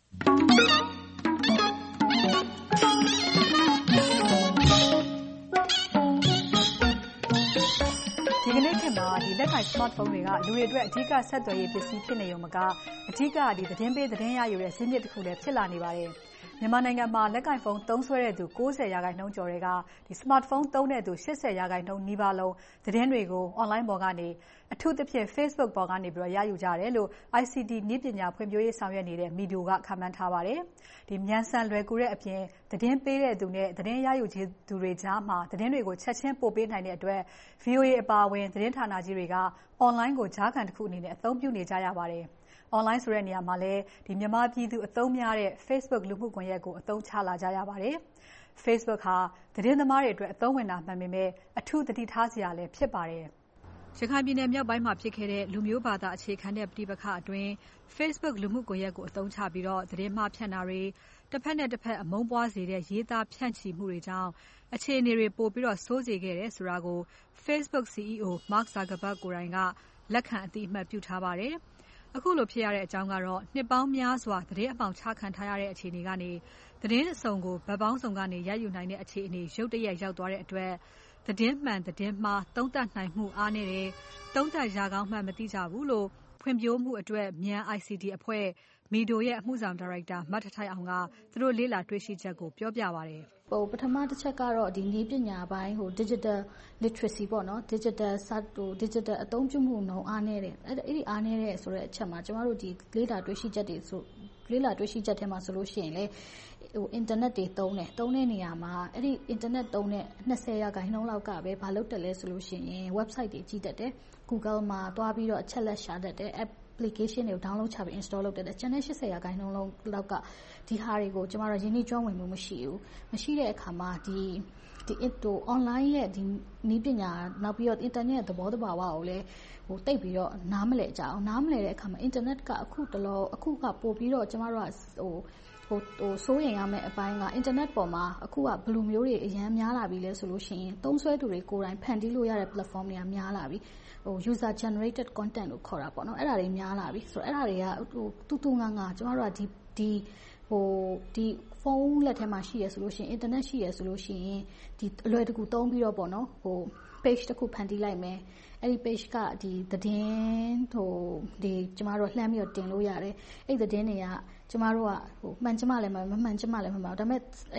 ဒီကနေ့ခေတ်မှာလက်ကိုင် smartphone တွေကလူတွေအတွက်အဓိကဆက်သွယ်ရေးပစ္စည်းဖြစ်နေုံမကအဓိကသတင်းပေးသတင်းရယူတဲ့ဇစ်မြစ်တစ်ခုလည်းဖြစ်လာနေပါတယ်။မြန်မာနိုင်ငံမှာလက်ကိုင်ဖုန်းသုံးစွဲတဲ့သူ 90% ကျော်တွေက smartphone သုံးတဲ့သူ 80% နီးပါးလုံးသတင်းတွေကို online ပေါ်ကနေအထူးသဖြင့် Facebook ပေါ်ကနေရယူကြတယ်လို့ ICT နည်းပညာဖွံ့ဖြိုးရေးဆောင်ရွက်နေတဲ့ MIDO ကခန့်မှန်းထားပါတယ်။မြန်ဆန်လွယ်ကူတဲ့အပြင်သတင်းပေးတဲ့သူနဲ့သတင်းရယူသူတွေကြားမှာသတင်းတွေကိုချက်ချင်းပို့ပေးနိုင်တဲ့အတွက် VOA အပါအဝင်သတင်းဌာနကြီးတွေက online ကိုကြားခံတစ်ခုအနေနဲ့အသုံးပြုနေကြရပါတယ်။ online ဆိုတဲ့နေရာမှာလည်းမြန်မာပြည်သူအသုံးများတဲ့ Facebook လူမှုကွန်ရက်ကိုအသုံးချလာကြရပါတယ်။ Facebook ဟာသတင်းသမားတွေအတွက်အသုံးဝင်တာမှန်ပေမဲ့အထူးသတိထားစရာလည်းဖြစ်ပါတယ်။ရခိုင်ပြည်နယ်မြောက်ပိုင်းမှာဖြစ်ခဲ့တဲ့လူမျိုးဘာသာအခြေခံတဲ့ပဋိပက္ခအတွင်း Facebook လူမှုကွန်ရက်ကိုအသုံးချပြီးသတင်းမှားဖြန့်တာတွေတစ်ဖက်နဲ့တစ်ဖက်အမုန်းပွားစေတဲ့ရေးသားဖြန့်ချီမှုတွေကြောင့်အခြေအနေတွေပိုပြီးဆိုးစေခဲ့တယ်ဆိုတာကို Facebook CEO Mark Zuckerberg ကိုယ်တိုင်ကလက်ခံအသိအမှတ်ပြုထားပါတယ်။အခုလိုဖြစ်ရတဲ့အကြောင်းကတော့နှစ်ပေါင်းများစွာသတင်းအမှောင်ချခံထားရတဲ့အခြေအနေကနေသတင်းအစုံကိုဗတ်ပေါင်းစုံကနေရယူနိုင်တဲ့အခြေအနေရုတ်တရက်ရောက်သွားတဲ့အတွက်သတင်းမှန်သတင်းမှားသုံးသပ်နိုင်မှုအားနည်းတယ်။သုံးသပ်ရာကောင်းမှမသိကြဘူးလို့ဖွံ့ဖြိုးမှုအတွက်မြန် ICT အဖွဲ့ MIDO ရဲ့အမှုဆောင်ဒါရိုက်တာမထထိုက်အောင်ကသူတို့လေ့လာတွေ့ရှိချက်ကိုပြောပြပါတယ်
။ပထမတစ်ချက်ကတော့ဒီနည်းပညာပိုင်းdigital literacy ပေါ့နော် digital အသုံးပြုမှုနှုန်းအားနည်းတယ်အဲ့ဒီအားနည်းတဲ့ဆိုတဲ့အချက်မှာကျမတို့ဒီလေ့လာတွေ့ရှိချက်ထဲမှာဆိုလို့ရှိရင်လေinternet တွေသုံးတဲ့နေရာမှာအဲ့ဒီ internet သုံးတဲ့20% လောက်ကပဲဘာလုပ်တယ်လဲဆိုလို့ရှိရင် website တွေကြည့်တတ်တယ် Google မှာတွားပြီးတော့အချက်လက်ရှာတတ်တယ် application တွေကို download ချပြီး install လုပ်တတ်တယ်ကျန်တဲ့80% လောက်ကဒီဟာတွေကိုကျမတို့ရင်းနှီးကျွမ်းဝင်မှုမရှိဘူးမရှိတဲ့အခါမှာဒီ online ရဲ့ဒီနည်းပညာနောက်ပြီးတော့ internet ရဲ့သဘောတဘာဝကိုလည်းတိတ်ပြီးတော့နားမလည်ကြအောင်နားမလည်တဲ့အခါမှာ internet ကအခုကပို့ပြီးတော့ကျမတို့ကစိုးရိမ်ရမယ့်အပိုင်းက internet ပေါ်မှာအခုကဘယ်လိုမျိုးတွေအများများလာပြီလဲဆိုလို့ရှိရင်သုံးစွဲသူတွေကိုယ်တိုင်ဖန်တီးလို့ရတဲ့ platform တွေကများလာပြီuser generated content လို့ခေါ်တာပေါ့နော်အဲ့ဒါတွေများလာပြီဆိုတော့အဲ့ဒါတွေကတူငါကျမတို့ကဒီဖုန်းလက်ထဲမှာရှိရဆိုလို့ရှိရင် internet ရှိရဆိုလို့ရှိရင်ဒီအလွယ်တကူသုံးပြီးတော့ပေါ့နော်page တစ်ခုဖန်တီးလိုက်မယ်အဲ့ဒီ page ကဒီသတင်းဒီကျမတို့လှမ်းပြီးတော့တင်လို့ရတယ်အဲ့ဒီသတင်းတွေကကျမတို့ကမှန်ကျမလည်းမမှန်ကျမလည်းမမှန်ဒါပေမဲ့အဲ့ဒီ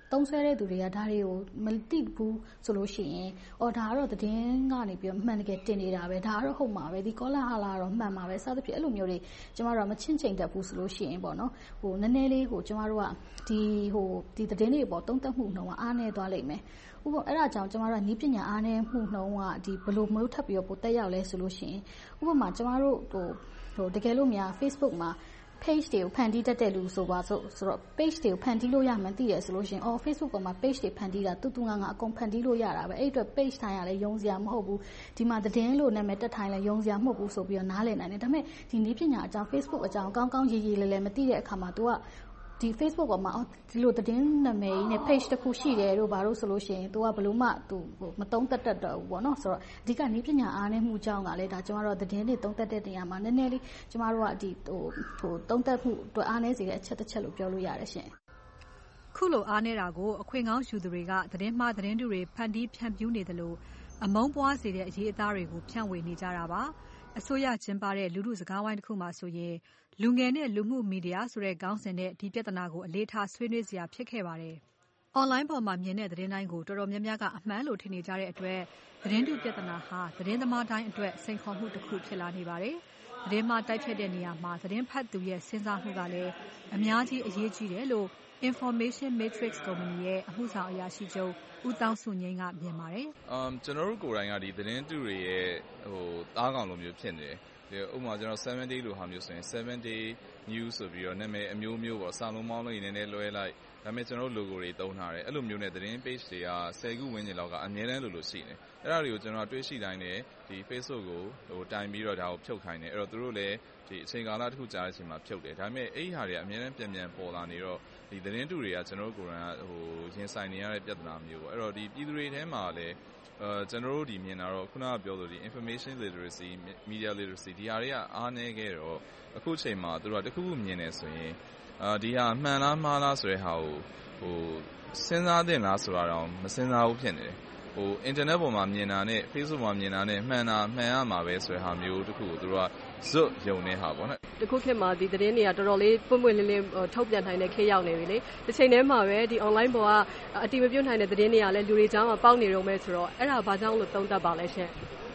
သုံးစွဲတဲ့သူတွေကဒါတွေကိုမသိဘူးဆိုလို့ရှိရင်ဒါကတော့သတင်းကနေပြီးမှန်တကယ်တင်နေတာပဲဒါကတော့ဟုတ်မှာပဲဒီကောလာဟာလာတော့မှန်မှာပဲစသဖြင့်အဲ့လိုမျိုးတွေကျမတို့ကမချင့်ချိန်တတ်ဘူးဆိုလို့ရှိရင်ပေါ့နော်နည်းနည်းလေးကျမတို့ကဒီသတင်းတွေပေါ်သုံးသပ်မှုနှုန်းကအားနည်းသွားလိမ့်မယ်ဥပမာအဲ့ဒါကြောင့်ကျမတို့ကနည်းပညာအားနည်းမှုနှုန်းကဒီဘယ်လိုမျိုးထပ်ပြီးတော့ပိုတက်ရောက်လဲဆိုလို့ရှိရင်ဥပမာကျမတို့တကယ်လို့များ Facebook မှာpage တွေကိုဖန်တီးတတ်တဲ့လူဆိုတော့ page တွေကိုဖန်တီးလို့ရမှန်းသိတယ်ဆိုလို့ရှိရင်Facebook ပေါ်မှာ page တွေဖန်တီးတာတူငါအကုန်ဖန်တီးလို့ရတာပဲအဲ့အတွက် page တိုင်းကလည်းယုံစရာမဟုတ်ဘူးဒီမှာသတင်းလို့နာမည်တက်ထိုင်လည်းယုံစရာမဟုတ်ဘူးဆိုပြီးတော့နားလည်နိုင်တယ်ဒါပေမဲ့ဒီနည်းပညာအကြောင်း Facebook အကြောင်းကောင်းကောင်းရေးရေးလဲမသိတဲ့အခါမှာ तू ကဒီ Facebook ပေါ်မှာဒီလိုသတင်းနာမည်နဲ့ page တစ်ခုရှိတယ်လို့ဘာလို့ဆိုလို့ရှိရင် तू ကဘလို့မှ तू မသုံးတတ်တော့ဘူးပေါ့နော်ဆိုတော့အဓိကနည်းပညာအားနည်းမှုကြောင့်ကလည်းဒါကျမတို့သတင်းတွေသုံးတတ်တဲ့နေရာမှာနည်းနည်းလေးကျမတို့ကဒီသုံးတတ်မှုအတွက်အားနည်းစေတဲ့အချက်တစ်ချက်လို့ပြောလို့ရတယ်ရှင်
ခုလိုအားနည်းတာကိုအခွင့်ကောင်းယူသူတွေကသတင်းမှားသတင်းတုတွေဖန်တီးဖြန့်ဖြူးနေတယ်လို့အမုန်းပွားစေတဲ့အရေးအသားတွေကိုဖြန့်ဝေနေကြတာပါအစိုးရကျင်းပတဲ့လူထုစကားဝိုင်းတစ်ခုမှာဆိုရင်လူငယ်နဲ့လူမှုမီဒီယာဆိုတဲ့ခေါင်းစဉ်နဲ့ဒီပြဿနာကိုအလေးထားဆွေးနွေးစရာဖြစ်ခဲ့ပါတယ်။ online ပေါ်မှာမြင်တဲ့သတင်းတိုင်းကိုတော်တော်များများကအမှန်လို့ထင်နေကြတဲ့အတွက်သတင်းတုပြဿနာဟာသတင်းသမားတိုင်းအတွက်စိန်ခေါ်မှုတစ်ခုဖြစ်လာနေပါတယ်။သတင်းမှာတိုက်ဖြတ်တဲ့နေရာမှာသတင်းဖတ်သူရဲ့စဉ်းစားမှုကလည်းအများကြီးအရေးကြီးတယ်လို့ Information Matrix ကုမ္ပဏီရဲ့အမှုဆောင်အရာရှိချုပ်ဦးတောင်းစုငိမ့်ကမြင်ပါတယ်
။ကျွန်တော်တို့ကိုယ်တိုင်ကဒီသတင်းတုတွေရဲ့သားကောင်လိုမျိုးဖြစ်နေတယ်။ဥပမာကျွန်တော်7 day လိုဟာမျိုးဆိုရင်7 day news ဆိုပြီးတော့နာမည်အမျိုးမျိုးပေါ့စာလုံးပေါင်းလို့နည်းနည်းလွှဲလိုက်ဒါပေမဲ့ကျွန်တော်တို့ logo တွေသုံးထားတယ်အဲ့လိုမျိုးနဲ့သတင်း page တွေက10ခုဝန်းကျင်လောက်ကအများတန်းလို့ရှိနေအဲ့ဒါတွေကိုကျွန်တော်တွေးရှိတိုင်းနဲ့ဒီ Facebook ကိုတိုင်ပြီးတော့ဒါကိုဖြုတ်ခိုင်းတယ်အဲ့တော့သူတို့လည်းဒီအချိန်ကာလတစ်ခုကြာတဲ့အချိန်မှာဖြုတ်တယ်ဒါပေမဲ့အဲ့ဒီဟာတွေကအများတန်းပြန်ပေါ်လာနေတော့ဒီသတင်းတုတွေကကျွန်တော်တို့ကိုယ်တိုင်ကရင်ဆိုင်နေရတဲ့ပြဿနာမျိုးပေါ့အဲ့တော့ဒီပြည်သူတွေထဲမှာလည်းကျွန်တော်တို့ဒီမြင်တာတော့ခုနကပြောလို့ဒီ information literacy media literacy ဒီဟာတွေကအားနည်းခဲ့တော့အခုချိန်မှာသူတို့ကတခုခုမြင်နေဆိုရင်ဒီဟာမှန်လားမှားလားဆိုတဲ့ဟာကိုစဉ်းစားသင့်လားဆိုတာတော့မစဉ်းစားဘူးဖြစ်နေတယ်internet ပေါ်မှာမြင်တာနဲ့ Facebook မှာမြင်တာနဲ့မှန်ရမှာပဲဆိုတဲ့ဟာမျိုးတခုကိုသူတို့ကဇွတ်ယုံနေတာပေါ့နော်
တခုခေတ်မှာဒီသတင်းတွေကတော်တော်လေးပွင့်ပွင့်လင်းလင်းထုတ်ပြန်နိုင်တဲ့ခေတ်ရောက်နေပြီလေတစ်ချိန်တည်းမှာပဲဒီ online ပေါ်ကအတိမပြုတ်နိုင်တဲ့သတင်းတွေကလည်းလူတွေကြားမှာပေါက်နေတော့မယ်ဆိုတော့အဲ့ဒါဘာကြောင့်လို့သုံးသပ်ပါလဲရှင်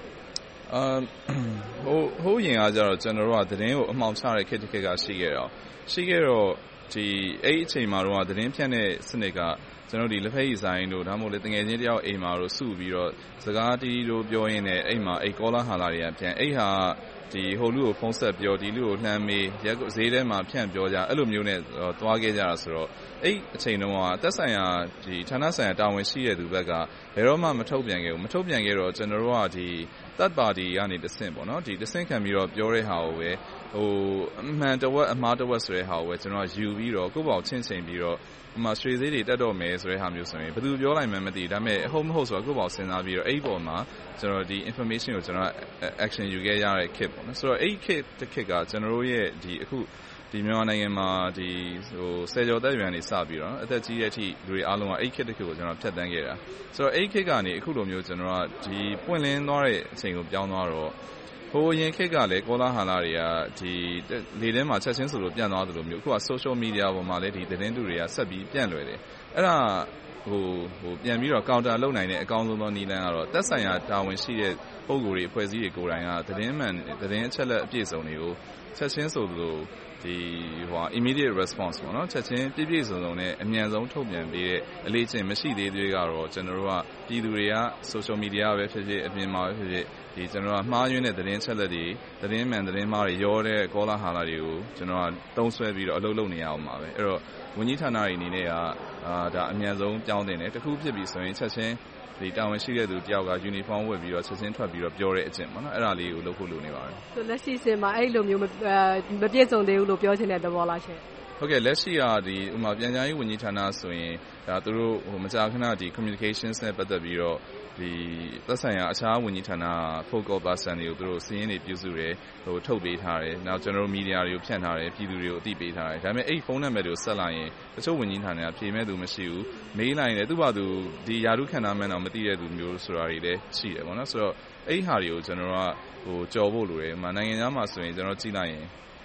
ဟိုရင်ကကြတော့ကျွန်တော်တို့ကသတင်းကိုအမှောင်ချတဲ့ခေတ်တစ်ခေတ်ကရှိခဲ့တော့ဒီအဲ့အချိန်မှာတော့သတင်းဖြန့်တဲ့စနစ်ကကျွန်တော်ဒီလက်ဖက်ရည်ဆိုင်တို့ဒါမှမဟုတ်လေတငယ်ချင်းတယောက်အိမ်မှာတို့စုပြီးတော့စကားတီးတို့ပြောရင်းနဲ့အိမ်မှာအိတ်ကောလာဟာလာတွေကပြန်အိတ်ဟာဒီဟိုလူကိုဖုန်းဆက်ပြောဒီလူကိုလှမ်းမေးရက်ဈေးထဲမှာဖြန့်ပြောကြအဲ့လိုမျိုးနဲ့သွားခဲ့ကြတာဆိုတော့အဲ့အချိန်တုန်းကသက်ဆိုင်ရာဒီဌာနဆိုင်ရာတာဝန်ရှိတဲ့သူဘက်ကဘယ်တော့မှမထုတ်ပြန်ခဲ့ဘူးမထုတ်ပြန်ခဲ့တော့ကျွန်တော်တို့ကဒီthird party ကနေတဆင့်ပေါ့နော်ဒီတဆင့်ခံပြီးတော့ပြောတဲ့ဟာကိုပဲအမှန်တဝက်အမှားတဝက်ဆိုတဲ့ဟာကိုပဲကျွန်တော်ယူပြီးတော့ကိုယ့်ဘောင်ချင်းချင်းပြီးတော့ရွှေဈေးတွေတက်တော့မယ်ဆိုတဲ့ဟာမျိုးဆိုရင်ဘယ်သူပြောလိုက်မှမသိဘူးဒါပေမဲ့ဟုတ်မဟုတ်ဆိုတာကိုယ့်ဘောင်စဉ်းစားပြီးတော့အဲ့ဒီပေါ်မှာကျွန်တော်ဒီ information ကိုကျွန်တော် action ယူခဲ့ရတဲ့ kit ပေါ့နော်ဆိုတော့အဲ့ဒီ kit တစ် kit ကကျွန်တော်တို့ရဲ့ဒီအခုဒီမြန်မာနိုင်ငံမှာဒီ10ကျော်သက်ရွယ်နေစပြီးတော့အသက်ကြီးတဲ့အထိလူတွေအားလုံးကအဲ့ kit တစ် kit ကိုကျွန်တော်ဖြတ်တန်းခဲ့တာဆိုတော့အဲ့ kit ကနေအခုလိုမျိုးကျွန်တော်ကဒီပွင့်လင်းသွားတဲ့အချိန်ကိုပြောင်းသွားတော့ဟိုရင်ခေတ်ကလည်းကောလာဟာလာတွေကဒီလေထဲမှာချက်ချင်းဆိုလို့ပြန့်သွားသလိုမျိုးအခုက social media ပေါ်မှာလည်းဒီသတင်းတုတွေကဆက်ပြီးပြန့်လွယ်တယ်အဲ့ဒါပြန်ပြီးတော့ counter လုပ်နိုင်တဲ့အကောင်းဆုံးသောနည်းလမ်းကတော့သက်ဆိုင်ရာတာဝန်ရှိတဲ့ပုံကိုယ်တွေအဖွဲ့အစည်းတွေကိုယ်တိုင်ကသတင်းအချက်လက်အပြည့်စုံတွေကိုချက်ချင်းဆိုလို့ဒီ immediate response ပေါ့နော်ချက်ချင်းပြည့်စုံနဲ့အမြန်ဆုံးထုတ်ပြန်ပေးတဲ့အလေးချင်းမရှိသေးသေးကတော့ကျွန်တော်တို့ကပြည်သူတွေက social media ပဲဖြစ်ဖြစ်အပြင်မှာပဲဖြစ်ဖြစ်ဒီကျွန်တော်ကမှားယွင်းတဲ့သတင်းချက်လက်တွေသတင်းမှန်သတင်းမှားတွေရောတဲ့ကောလာဟာလာတွေကိုကျွန်တော်ကတုံးဆွဲပြီးတော့အလုပ်လုပ်နေရအောင်ပါပဲအဲ့တော့ဝန်ကြီးဌာနတွေအနေနဲ့ကဒါအမြန်ဆုံးပြောင်းတင်တယ်တခုဖြစ်ပြီဆိုရင်ချက်ချင်းဒီတာဝန်ရှိတဲ့သူတယောက်က uniform ဝတ်ပြီးတော့ချက်ချင်းထွက်ပြီးတော့ပြောတဲ့အကျင့်ပေါ့နော်အဲ့ဒါလေးကိုလုပ်ဖို့လိုနေပါတယ်
ဆိုလက်ရှိစင်မှာအဲ့လိုမျိုးမပြည့်စုံသေးဘူးလို့ပြောချင်တဲ့သဘောလားရှင်
ဟုတ်ကဲ့လက်ရှိကဒီဥမာပြန်ကြားရေးဝန်ကြီးဌာနဆိုရင်ဒါသူတို့မကြာခဏဒီ communications နဲ့ပတ်သက်ပြီးတော့ဒီသက်ဆိုင်ရာအခြားဝန်ကြီးဌာန focal person တွေကိုသူတို့စီးရင်တွေပြုစုတယ်ထုတ်ပေးထားတယ်နောက်ကျွန်တော်တို့ media တွေကိုဖြန့်ထားတယ်ပြည်သူတွေကိုအသိပေးထားတယ်ဒါပေမဲ့အဲ့ phone number တွေကိုဆက်လိုက်ရင်တချို့ဝန်ကြီးဌာနကဖြေမဲ့သူမရှိဘူးမေးလိုက်ရင်လည်းသူ့ဘာသူဒီယာရုခန္ဓာမှန်းတော့မသိတဲ့သူမျိုးဆိုတာတွေလည်းရှိတယ်ပေါ့နော်ဆိုတော့အဲ့ဟာတွေကိုကျွန်တော်ကကြော်ဖို့လိုတယ်နိုင်ငံသားမှာဆိုရင်ကျွန်တော်ကြည့်လိုက်ရင်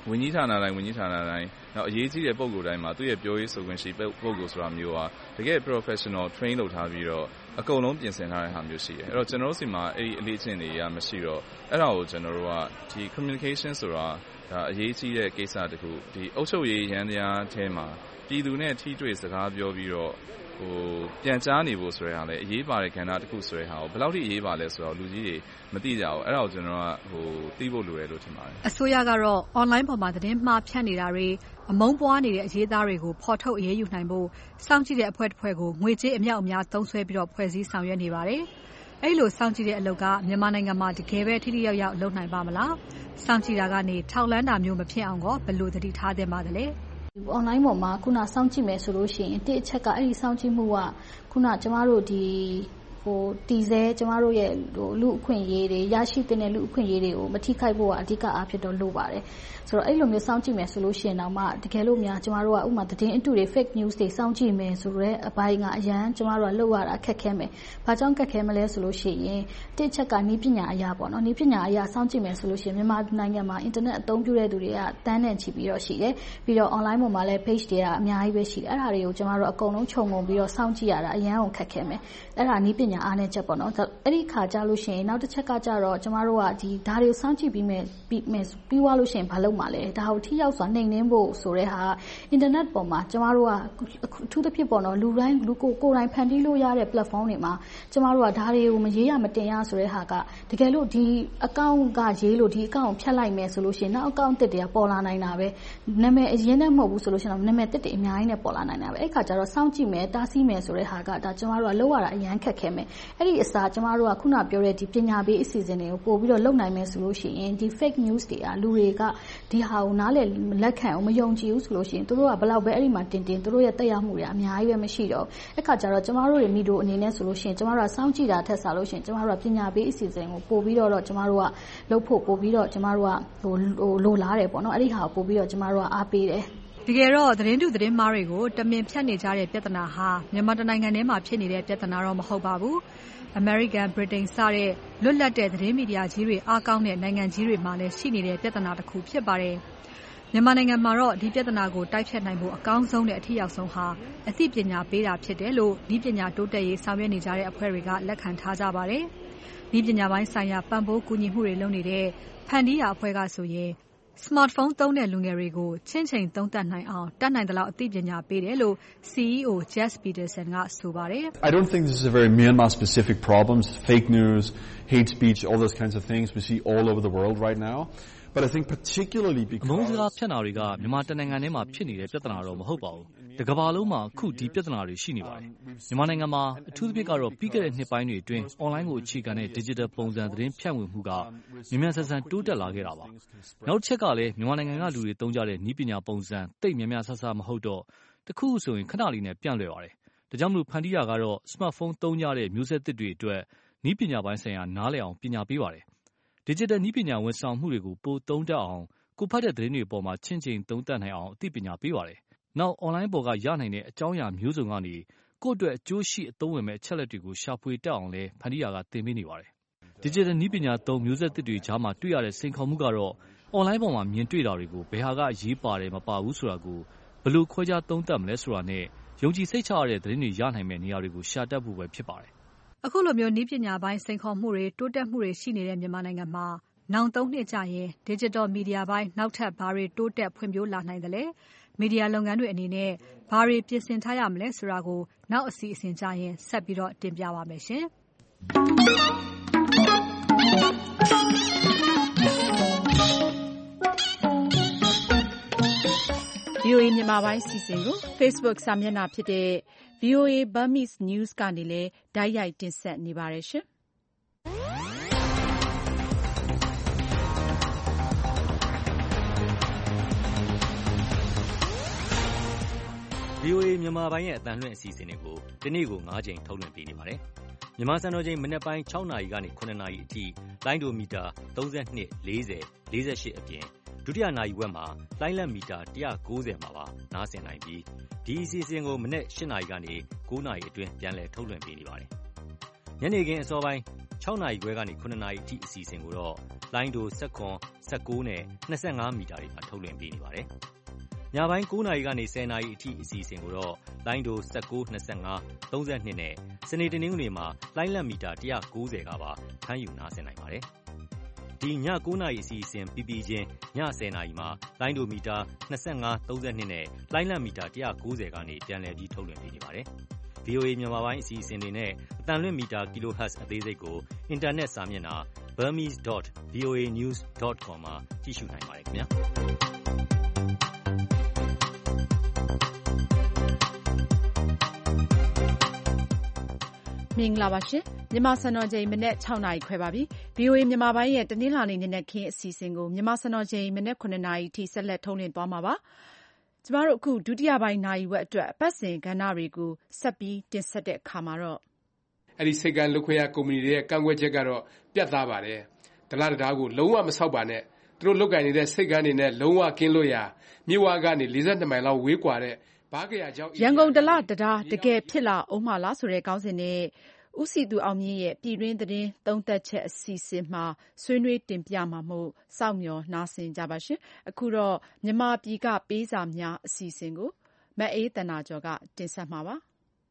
ဝန်ကြီးဌာနတိုင်းနောက်အရေးကြီးတဲ့ပုံကိုယ်တိုင်းမှာသူ့ရဲ့ပြောရေးဆိုခွင့်ရှိပုံကိုယ်ဆိုတာမျိုးကတကယ် professional train လုပ်ထားပြီးတော့အကုန်လုံးပြင်ဆင်ထားတဲ့ဟာမျိုးရှိတယ်အဲ့တော့ကျွန်တော်တို့စီမှာအဲ့ဒီအလေးအကျင့်တွေကမရှိတော့အဲ့ဒါကိုကျွန်တော်တို့ကဒီ communication ဆိုတာဒါအရေးကြီးတဲ့ကိစ္စတခုဒီအုပ်ချုပ်ရေးရန်တရားထဲမှာပြည်သူနဲ့ထိတွေ့စကားပြောပြီးတော့ပြန်ကြားနေဖို့ဆိုရတာလေအရေးပါတဲ့ခန္ဓာတစ်ခုဆိုရတာကိုဘယ်လောက်ထိအရေးပါလဲဆိုတော့လူကြီးတွေမသိကြဘူးအဲ့ဒါကိုကျွန်တော်ကသိဖို့လိုတယ်လို့ထင်ပါတယ်
အစိုးရကတော့ online ပေါ်မှာသတင်းမှားဖြန့်နေတာတွေအမုန်းပွားနေတဲ့အရေးသားတွေကိုဖော်ထုတ်အရေးယူနိုင်ဖို့စောင့်ကြည့်တဲ့အဖွဲ့တစ်ဖွဲ့ကိုငွေကြေးအမြောက်အများသုံးစွဲပြီးတော့ဖွဲ့စည်းဆောင်ရွက်နေပါတယ်အဲ့လိုစောင့်ကြည့်တဲ့အလုပ်ကမြန်မာနိုင်ငံမှာတကယ်ပဲထိထိရောက်ရောက်လုပ်နိုင်ပါမလားစောင့်ကြည့်တာကနေထောက်လန်းတာမျိုးမဖြစ်အောင်ကောဘယ်လိုသတိထားသင့်ပါသလဲ
online ပေါ်မှာခုနစောင့်ကြည့်မယ်ဆိုလို့ရှိရင်တစ်အချက်ကအဲ့ဒီစောင့်ကြည့်မှုကခုနကျမတို့ဒီတည်ဆဲကျမတို့ရဲ့လူအခွင့်အရေးတွေရရှိတဲ့လူအခွင့်အရေးတွေကိုမထိခိုက်ဖို့ကအဓိကအားဖြင့်တော့လိုပါတယ်ဆိုတော့အဲ့လိုမျိုးစောင့်ကြည့်မယ်ဆိုလို့ရှိရင်တော့မှတကယ်လို့များကျမတို့ကဥပမာသတင်းအတုတွေ fake news တွေစောင့်ကြည့်မယ်ဆိုတော့အပိုင်းကအရန်ကျမတို့ကလောက်ရတာခက်ခဲမယ်။ဘာကြောင့်ခက်ခဲမလဲဆိုလို့ရှိရင်တစ်ချက်ကနည်းပညာအရာပေါ့နော်။နည်းပညာအရာစောင့်ကြည့်မယ်ဆိုလို့ရှိရင်မြန်မာနိုင်ငံမှာ internet အသုံးပြုတဲ့သူတွေကတန်းနဲ့ချီပြီးတော့ရှိတယ်။ပြီးတော့ online ပေါ်မှာလည်း page တွေကအများကြီးပဲရှိတယ်။အဲ့ဒါတွေကိုကျမတို့အကုန်လုံးခြုံငုံပြီးတော့စောင့်ကြည့်ရတာအရန်ကိုခက်ခဲမယ်။အဲ့ဒါနည်းပညာအားနဲ့ချက်ပေါ့နော်။အဲ့ဒီခါကြလို့ရှိရင်နောက်တစ်ချက်ကကြတော့ကျမတို့ကဒီဓာတ်တွေကိုစောင့်ကြည့်ပြီးသွားလို့ရှိရင်ဘာလုပ်မှာလဲ။ဒါကိုထိရောက်စွာနှိမ်နင်းဖို့ဆိုတဲ့ဟာ internet ပေါ်မှာကျမတို့ကအထူးသဖြင့်ပေါ့နော်လူကိုယ်တိုင်ဖန်တီးလို့ရတဲ့ platform တွေမှာကျမတို့ကဒါတွေကိုမရေးရမတင်ရဆိုတဲ့ဟာကတကယ်လို့ဒီ account ကရေးလို့ဒီ account ကိုဖျက်လိုက်မယ်ဆိုလို့ရှိရင်နောက် account တစ်တွေကပေါ်လာနိုင်တာပဲနာမည်အရင်နဲ့မဟုတ်ဘူးဆိုလို့ရှိရင်နာမည်တစ်တွေအများကြီးနဲ့ပေါ်လာနိုင်တာပဲအဲ့ခါကျတော့စောင့်ကြည့်မယ်တားဆီးမယ်ဆိုတဲ့ဟာကဒါကျမတို့ကလောက်ရတာအရန်ခက်ခဲမယ်အဲ့ဒီအစားကျမတို့ကခုနပြောတဲ့ဒီပညာပေးအစီအစဉ်တွေကိုပို့ပြီးတော့လုပ်နိုင်မယ်ဆိုလို့ရှိရင်ဒီ fake news တွေကလူတွေကဒီဟာကိုနားလည်လက်ခံအောင်မယုံကြည်ဘူးဆိုလို့ရှိရင်တို့ကဘလောက်ပဲအဲ့ဒီမှာတင်တို့ရဲ့တက်ရောက်မှုတွေအများကြီးပဲမရှိတော့အဲ့ခါကျတော့ကျမတို့တွေမိတို့အနေနဲ့ဆိုလို့ရှိရင်ကျမတို့ကစောင့်ကြည့်တာထက်စားလို့ရှိရင်ကျမတို့ကပညာပေးအစီအစဉ်ကိုပို့ပြီးတော့ကျမတို့ကလုပ်ဖို့ပို့ပြီးတော့ကျမတို့ကလိုလားတယ်ပေါ့နော်အဲ့ဒီဟာကိုပို့ပြီးတော့ကျမတို့ကအားပေးတယ်
တကယ်တော့သတင်းတုသတင်းမှားတွေကိုတမင်ဖြတ်နေကြတဲ့ပြဿနာဟာမြန်မာနိုင်ငံထဲမှာဖြစ်နေတဲ့ပြဿနာတော့မဟုတ်ပါဘူး။ American, Britain စတဲ့လွတ်လပ်တဲ့သတင်းမီဒီယာကြီးတွေအားကောင်းတဲ့နိုင်ငံကြီးတွေမှာလည်းရှိနေတဲ့ပြဿနာတစ်ခုဖြစ်ပါတယ်။မြန်မာနိုင်ငံမှာတော့ဒီပြဿနာကိုတိုက်ဖျက်နိုင်ဖို့အကောင်းဆုံးနဲ့အထူးရောက်ဆုံးဟာအသိပညာပေးတာဖြစ်တယ်လို့ဤပညာတိုးတက်ရေးဆောင်ရွက်နေကြတဲ့အဖွဲ့တွေကလက်ခံထားကြပါတယ်။ဤပညာပိုင်းဆိုင်ရာပံ့ပိုးကူညီမှုတွေလုပ်နေတဲ့ဖန်တီးရာအဖွဲ့ကဆိုရင်Smartphone သုံးတဲ့လူငယ်တွေကိုချင့်ချိန်သုံးသပ်နိုင်အောင်တတ်နိုင်သလောက်အသိပညာပေးတယ်လို့ CEO Jess Peterson ကဆိုပါတယ်
I don't think this is a very Myanmar specific problem. Fake news, hate speech, all those kinds of things we see all over the world right now. But I think particularly because
မုန်းစကားဖြန့်တာတွေကမြန်မာတနိုင်ငံထဲမှာဖြစ်နေတဲ့ပြဿနာတော့မဟုတ်ပါဘူး။တကမ္ဘာလုံးမှာအခုဒီပြဿနာတွေရှိနေပါတယ်။မြန်မာနိုင်ငံမှာအထူးသဖြင့်ကတော့ပြီးခဲ့တဲ့နှစ်ပိုင်းတွေအတွင်း online ကိုအခြေခံတဲ့ digital ပုံစံသတင်းဖြန့်ဝေမှုကမြန်မြန်ဆန်ဆန်တိုးတက်လာခဲ့တာပါ။နောက်တစ်ချက်ကလည်းမြန်မာနိုင်ငံကလူတွေသုံးကြတဲ့နည်းပညာပုံစံသိပ်များများဆဆမဟုတ်တော့တခုဆိုရင်ခဏလေးနဲ့ပြန့်လွယ်ပါတယ်။ဒါကြောင့်မလို့ဖန်တီးတာကတော့ smartphone သုံးကြတဲ့မျိုးဆက်သစ်တွေအတွက်နည်းပညာပိုင်းဆိုင်ရာနားလည်အောင်ပညာပေးပါတယ်။ digital နည်းပညာဝန်ဆောင်မှုတွေကိုပိုသုံးတတ်အောင်ကိုဖတ်တဲ့သတင်းတွေပေါ်မှာချင့်ချိန်သုံးသပ်နိုင်အောင်အသိပညာပေးပါတယ်။နောက် online ပေါ်ကရနိုင်တဲ့အကြောင်းအရာမျိုးစုံကနေကိုယ့်အတွက်အကျိုးရှိအသုံးဝင်မဲ့အချက်လက်တွေကိုရှာဖွေတတ်အောင်လဲဖန်တီးရာကသင်ပေးနေပါတယ်။ digital နည်းပညာသုံးမျိုးဆက်သစ်တွေကြားမှာတွေ့ရတဲ့စိန်ခေါ်မှုကတော့ online ပေါ်မှာမြင်တွေ့တာတွေကိုဘယ်ဟာကအရေးပါတယ်မပါဘူးဆိုတာကိုဘယ်လိုခွဲခြားသုံးသပ်မလဲဆိုတာနဲ့ယုံကြည်စိတ်ချရတဲ့သတင်းတွေရနိုင်မဲ့နေရာတွေကိုရှာတတ်ဖို့ပဲဖြစ်ပါတယ်
။အခုလိုမျိုးနည်းပညာပိုင်းစိန်ခေါ်မှုတွေတိုးတက်မှုတွေရှိနေတဲ့မြန်မာနိုင်ငံမှာနောင်3နှစ်ကြာရင် Digital Media ပိုင်းနောက်ထပ်ဘာတွေတိုးတက်ဖွံ့ဖြိုးလာနိုင်သလဲမီဒီယာလုပ်ငန်းတွေအနေနဲ့ဘာတွေပြင်ဆင်ထားရမလဲဆိုတာကိုနောက်အစီအစဉ်ကြာရင်ဆက်ပြီးတော့တင်ပြပါမယ်ရှင်။ VOA မြန်မာပိုင်းစီစဉ်ကို Facebook စာမျက်နှာဖြစ်တဲ့ VOA Burmese News ကနေလည်းတိုက်ရိုက်တင်ဆက်နေပါတယ်ရှင်။
VOA မြန်မာပိုင်းရဲ့အသံလွှင့်အစီအစဉ်တွေကိုဒီနေ့ကို9ချိန်ထုတ်လွှင့်ပေးနေပါတယ်။မြန်မာစံတော်ချိန်မနက်ပိုင်း6နာရီကနေ9နာရီအထိလိုင်းဒိုမီတာ32 40 48အပြင်ဒုတိယနာရီဝက်မှာလိုင်းလက်မီတာ190မှာပါနားဆင်နိုင်ပြီးဒီအစီအစဉ်ကိုမနက်8နာရီကနေ9နာရီအတွင်းပြန်လည်ထုတ်လွှင့်ပေးနေပါတယ်။ညနေခင်းအစောပိုင်း 6 နာရီခွဲကနေ 9 နာရီအထိအစီအစဉ်ကိုတော့လိုင်းဒို 19, 19 နဲ့ 25 မီတာတွေမှာထုတ်လွှင့်ပေးနေပါတယ်။ညပိုင်း 9 နာရီကနေ 10 နာရီအထိအစီအစဉ်ကိုတော့လိုင်းဒို 19, 25, 32 နဲ့စနေတနင်္ဂနွေမှာလိုင်းလတ်မီတာ 190 ကပါဖမ်းယူနားဆင်နိုင်ပါတယ်။ဒီည 9 နာရီအစီအစဉ်ပြီးချင်းည 10 နာရီမှာလိုင်းဒိုမီတာ 25, 32 နဲ့လိုင်းလတ်မီတာ 190 ကနေပြန်လည်ပြီးထုတ်လွှင့်ပေးနေပါတယ်။ VOA မြန်မာပိုင်းအစီအစဉ်တွေနဲ့အသံလွှင့်မီတာ kilohertz အသေးစိတ်ကိုအင်တာနက်စာမျက်နှာ burmese.voanews.com မှာကြည့်ရှုနိုင်ပါတယ်ခင်ဗျာ။
မင်္ဂလာပါရှင်မြန်မာစံတော်ချိန်မနေ့6နာရီခွဲပါပြီ VOA မြန်မာပိုင်းရဲ့တနင်္လာနေ့နေ့ခင်းအစီအစဉ်ကိုမြန်မာစံတော်ချိန်မနေ့9နာရီထိဆက်လက်ထုတ်လွှင့်သွားမှာပါကျမတို့အခုဒုတိယပိုင်းနာရီဝက်အတွက်အပတ်စဉ်ကဏ္ဍတွေကိုဆက်ပြီးတင်ဆက်တဲ့အခါမှာတော့
အဲ့ဒီစိတ်ကန်းလွတ်ခွင့်ရကုမ္ပဏီတွေရဲ့ကန့်ကွက်ချက်ကတော့ပြတ်သားပါတယ်ဒလတံတားကိုလုံးဝမဆောက်ပါနဲ့သူတို့လုတ်ကင်နေတဲ့စိတ်ကန်းတွေနဲ့လုံးဝကင်းလို့ရမြေဝါကနေ42မိုင်လောက်ဝေးကွာတဲ့ဘားကရကြောင့်
ရန်ကုန်ဒလတံတားတကယ်ဖြစ်လာအောင်မလားဆိုတဲ့ခေါင်းစဉ်နဲ့ဦးစီသူအောင်မြင့်ရဲ့ပြည်တွင်းသတင်းသုံးသပ်ချက်အစီအစဉ်မှာဆွေးနွေးတင်ပြမှာမို့စောင့်မျှော်နားဆင်ကြပါရှင်အခုတော့မြန်မာပြည်ကပေးစာများအစီအစဉ်ကိုမအေးတနာကျော်ကတင်ဆက်မှာပါ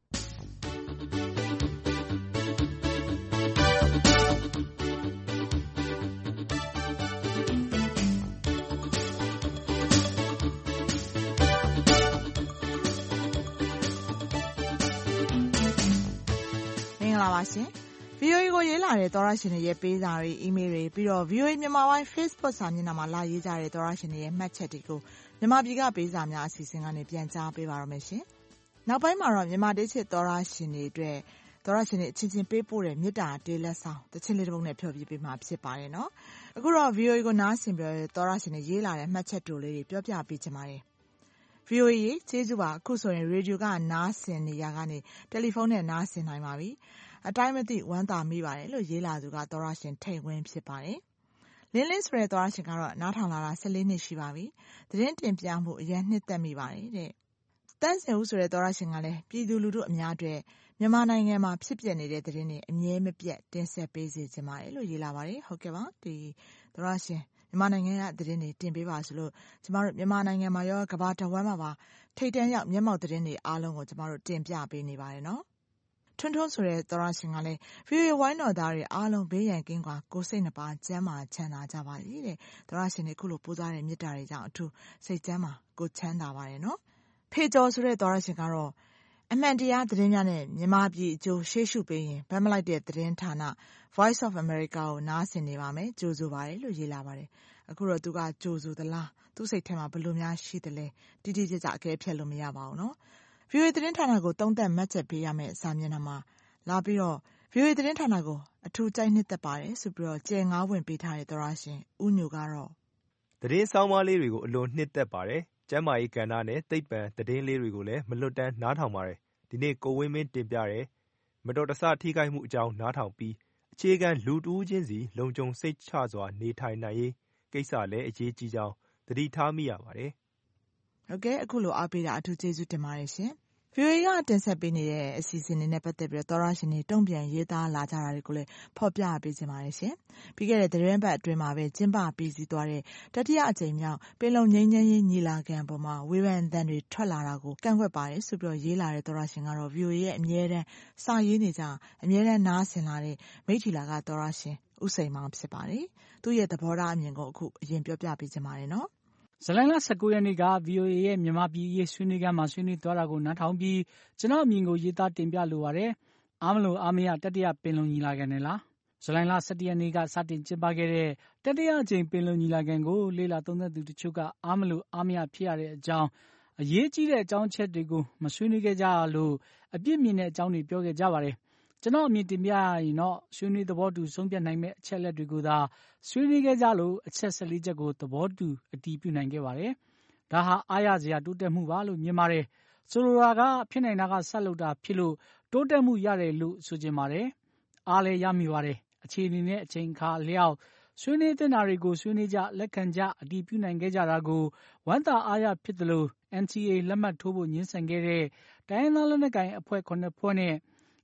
ပါရှင် VOA ကိုရေးလာတဲ့သောရရှင်တွေရဲ့ပေးစာတွေ email တွေပြီးတော့ VOA မြန်မာပိုင်း Facebook စာမျက်နှာမှာလာရေးကြတဲ့သောရရှင်တွေရဲ့မှတ်ချက်တွေကိုမြန်မာပြည်ကပေးစာများအစီအစဉ်ကနေပြန်ကြားပေးပါရမယ်ရှင်။နောက်ပိုင်းမှာတော့မြန်မာဒေသသောရရှင်တွေအတွက်သောရရှင်တွေအချင်းချင်းပေးပို့တဲ့မေတ္တာတေးလက်ဆောင်တခြင်းလေးတစ်ပုဒ်နဲ့ဖြောပြပေးမှာဖြစ်ပါတယ်နော်။အခုတော့ VOA ကိုနားဆင်ပြီးတော့သောရရှင်တွေရေးလာတဲ့မှတ်ချက်တို့လေးတွေပြောပြပေးချင်ပါတယ်။ VOA ရေကျေးဇူးပါအခုဆိုရင်ရေဒီယိုကနားဆင်နေရကနေတယ်လီဖုန်းနဲ့နားဆင်နိုင်ပါပြီ။အတိုင်းမသိဝမ်းသာမိပါတယ်လို့ရေးလာသူကသောရရှင်ထိတ်ဝင်းဖြစ်ပါတယ်။လင်းလင်းဆိုတဲ့သောရရှင်ကတော့နားထောင်လာတာ14နှစ်ရှိပါပြီ။သတင်းတင်ပြမှုအရင်နှစ်သက်မိပါတယ်တဲ့။တန်းစင်ဦးဆိုတဲ့သောရရှင်ကလည်းပြည်သူလူထုအများအတွက်မြန်မာနိုင်ငံမှာဖြစ်ပျက်နေတဲ့သတင်းတွေအမြဲမပြတ်တင်ဆက်ပေးစေချင်ပါတယ်လို့ရေးလာပါတယ်။ဟုတ်ကဲ့ပါဒီသောရရှင်မြန်မာနိုင်ငံကသတင်းတွေတင်ပေးပါဆိုလို့ကျမတို့မြန်မာနိုင်ငံမှာရောကမ္ဘာတဝန်းမှာပါထိတ်တန့်ရောက်မျက်မှောက်သတင်းတွေအားလုံးကိုကျမတို့တင်ပြပေးနေပါတယ်နော်။ထွန်းထွန်းဆိုတဲ့သောရရှင်ကလည်း VOA ဝိုင်းတော်သားတွေအားလုံးဘေးရန်ကင်းကွာကိုယ်စိတ်နှပါကျန်းမာချမ်းသာကြပါစေတဲ့သောရရှင်တွေခုလိုပို့သားတဲ့မေတ္တာတွေကြောင့်အထူးစိတ်ကျန်းမာကိုချမ်းသာပါတယ်နော်။ဖေကျော်ဆိုတဲ့သောရရှင်ကတော့အမှန်တရားသတင်းများနဲ့မြန်မာပြည်အကျိုးရှေ့ရှုပေးရင်ဗတ်မလိုက်တဲ့သတင်းဌာန Voice of America ကိုနားဆင်နေပါမယ်ကြိုဆိုပါတယ်လို့ရေးလာပါတယ်အခုတော့သူကကြိုဆိုသလားသူ့စိတ်ထဲမှာဘယ်လိုများရှိသလဲတိတိကျကျအကဲဖြတ်လို့မရပါဘူးနော် VOA သတင်းဌာနကိုသုံးသပ်မှတ်ချက်ပေးရမယ့်စာမျက်နှာမှာလာပြီးတော့ VOA သတင်းဌာနကိုအထူးကြိုက်နှစ်သက်ပါတယ်ဆိုပြီးတော့ကျယ်ငါးဝင်ပေးထားတဲ့သောရရှင်ဦးညိုကတော့
သတင်းဆောင်မလေးတွေကိုအလွန်နှစ်သက်ပါတယ်ကျမ်းမာရေးကဏ္ဍနဲ့သိပ္ပံသတင်းလေးတွေကိုလည်းမလွတ်တမ်းနားထောင်ပါတယ်ဒီနေ့ကိုဝင်းမင်းတင်ပြတယ်မတော်တဆထိခိုက်မှုအကြောင်းနားထောင်ပြီးအခြေခံလူတူးချင်းစီလုံခြုံစိတ်ချစွာနေထိုင်နိုင်ရေးကိစ္စလည်းအရေးကြီးကြောင်းသတိထားမိရပါတယ်
ဟုတ်ကဲ့အခုလိုအားပေးတာအထူးကျေးဇူးတင်ပါတယ်ရှင်VOA ကတင်ဆက်ပေးနေတဲ့အစီအစဉ်တွေနဲ့ပတ်သက်ပြီးတော့သောရရှင်တွေတုံ့ပြန်ရေးသားလာကြတာတွေကိုလည်းဖော်ပြပေးခြင်းပါတယ်ရှင်။ပြီးခဲ့တဲ့သတင်းပတ်အတွင်းမှာပဲကျင်းပပြီးစီးသွားတဲ့တတိယအကြိမ်မြောက်ပင်လုံငြိမ်းချမ်းရေးညီလာခံပေါ်မှာဝေဖန်သံတွေထွက်လာတာကိုကန့်ကွက်ပါတယ်ဆိုပြီးတော့ရေးလာတဲ့သောရရှင်ကတော့ VOA ရဲ့အမြဲတမ်းစာရေးနေကြအမြဲတမ်းနားဆင်လာတဲ့မိထီလာကသောရရှင်ဦးစိန်မောင်ဖြစ်ပါတယ်။သူ့ရဲ့သဘောထားအမြင်ကိုအခုအရင်ပြောပြပေးခြင်းပါတယ်နော်။
ဇူလိုင်လ19ရက်နေ့က VOA ရဲ့မြန်မာပြည်ရေးဆွေးနွေးခန်းမှာဆွေးနွေးသွားတာကိုနားထောင်ပြီးကျွန်တော်အမြင်ကိုရေးသားတင်ပြလိုပါတယ်။အားမလို့အားမရတတိယပင်လုံညီလာခံနဲ့လား။ဇူလိုင်လ17ရက်နေ့ကစတင်ကျင်းပခဲ့တဲ့တတိယအကြိမ်ပင်လုံညီလာခံကိုလေ့လာသုံးသပ်သူတချို့ကအားမလို့အားမရဖြစ်ရတဲ့အကြောင်းအရေးကြီးတဲ့အကြောင်းအချက်တွေကိုမဆွေးနွေးခဲ့ကြလို့အပြစ်မြင်တဲ့အကြောင်းတွေပြောခဲ့ကြပါတယ်။ကျွန်တော်အမြင်တင်ပြရရင်တော့ဆွေးနွေးသဘောတူဆုံးဖြတ်နိုင်မဲ့အချက်လက်တွေကိုသာဆွေးနွေးခဲ့ကြလို့အချက်14ချက်ကိုသဘောတူအတည်ပြုနိုင်ခဲ့ပါတယ်။ဒါဟာအားရစရာတိုးတက်မှုပါလို့မြင်ပါတယ်။ဆိုလိုတာကဖြစ်နိုင်တာကဆက်လုပ်တာဖြစ်လို့တိုးတက်မှုရတယ်လို့ဆိုချင်ပါတယ်။အားလည်းရမိပါတယ်။အခြေအနေနဲ့အချိန်အခါလျောက်ဆွေးနွေးတင်တာတွေကိုဆွေးနွေးကြလက်ခံကြအတည်ပြုနိုင်ခဲ့ကြတာကိုဝမ်းသာအားရဖြစ်တယ်လို့ NCA လက်မှတ်ထိုးဖို့ညှင်းဆန်ခဲ့တဲ့တိုင်းရင်းသားလက်နက်ကိုင်အဖွဲ့9ဖွဲ့နဲ့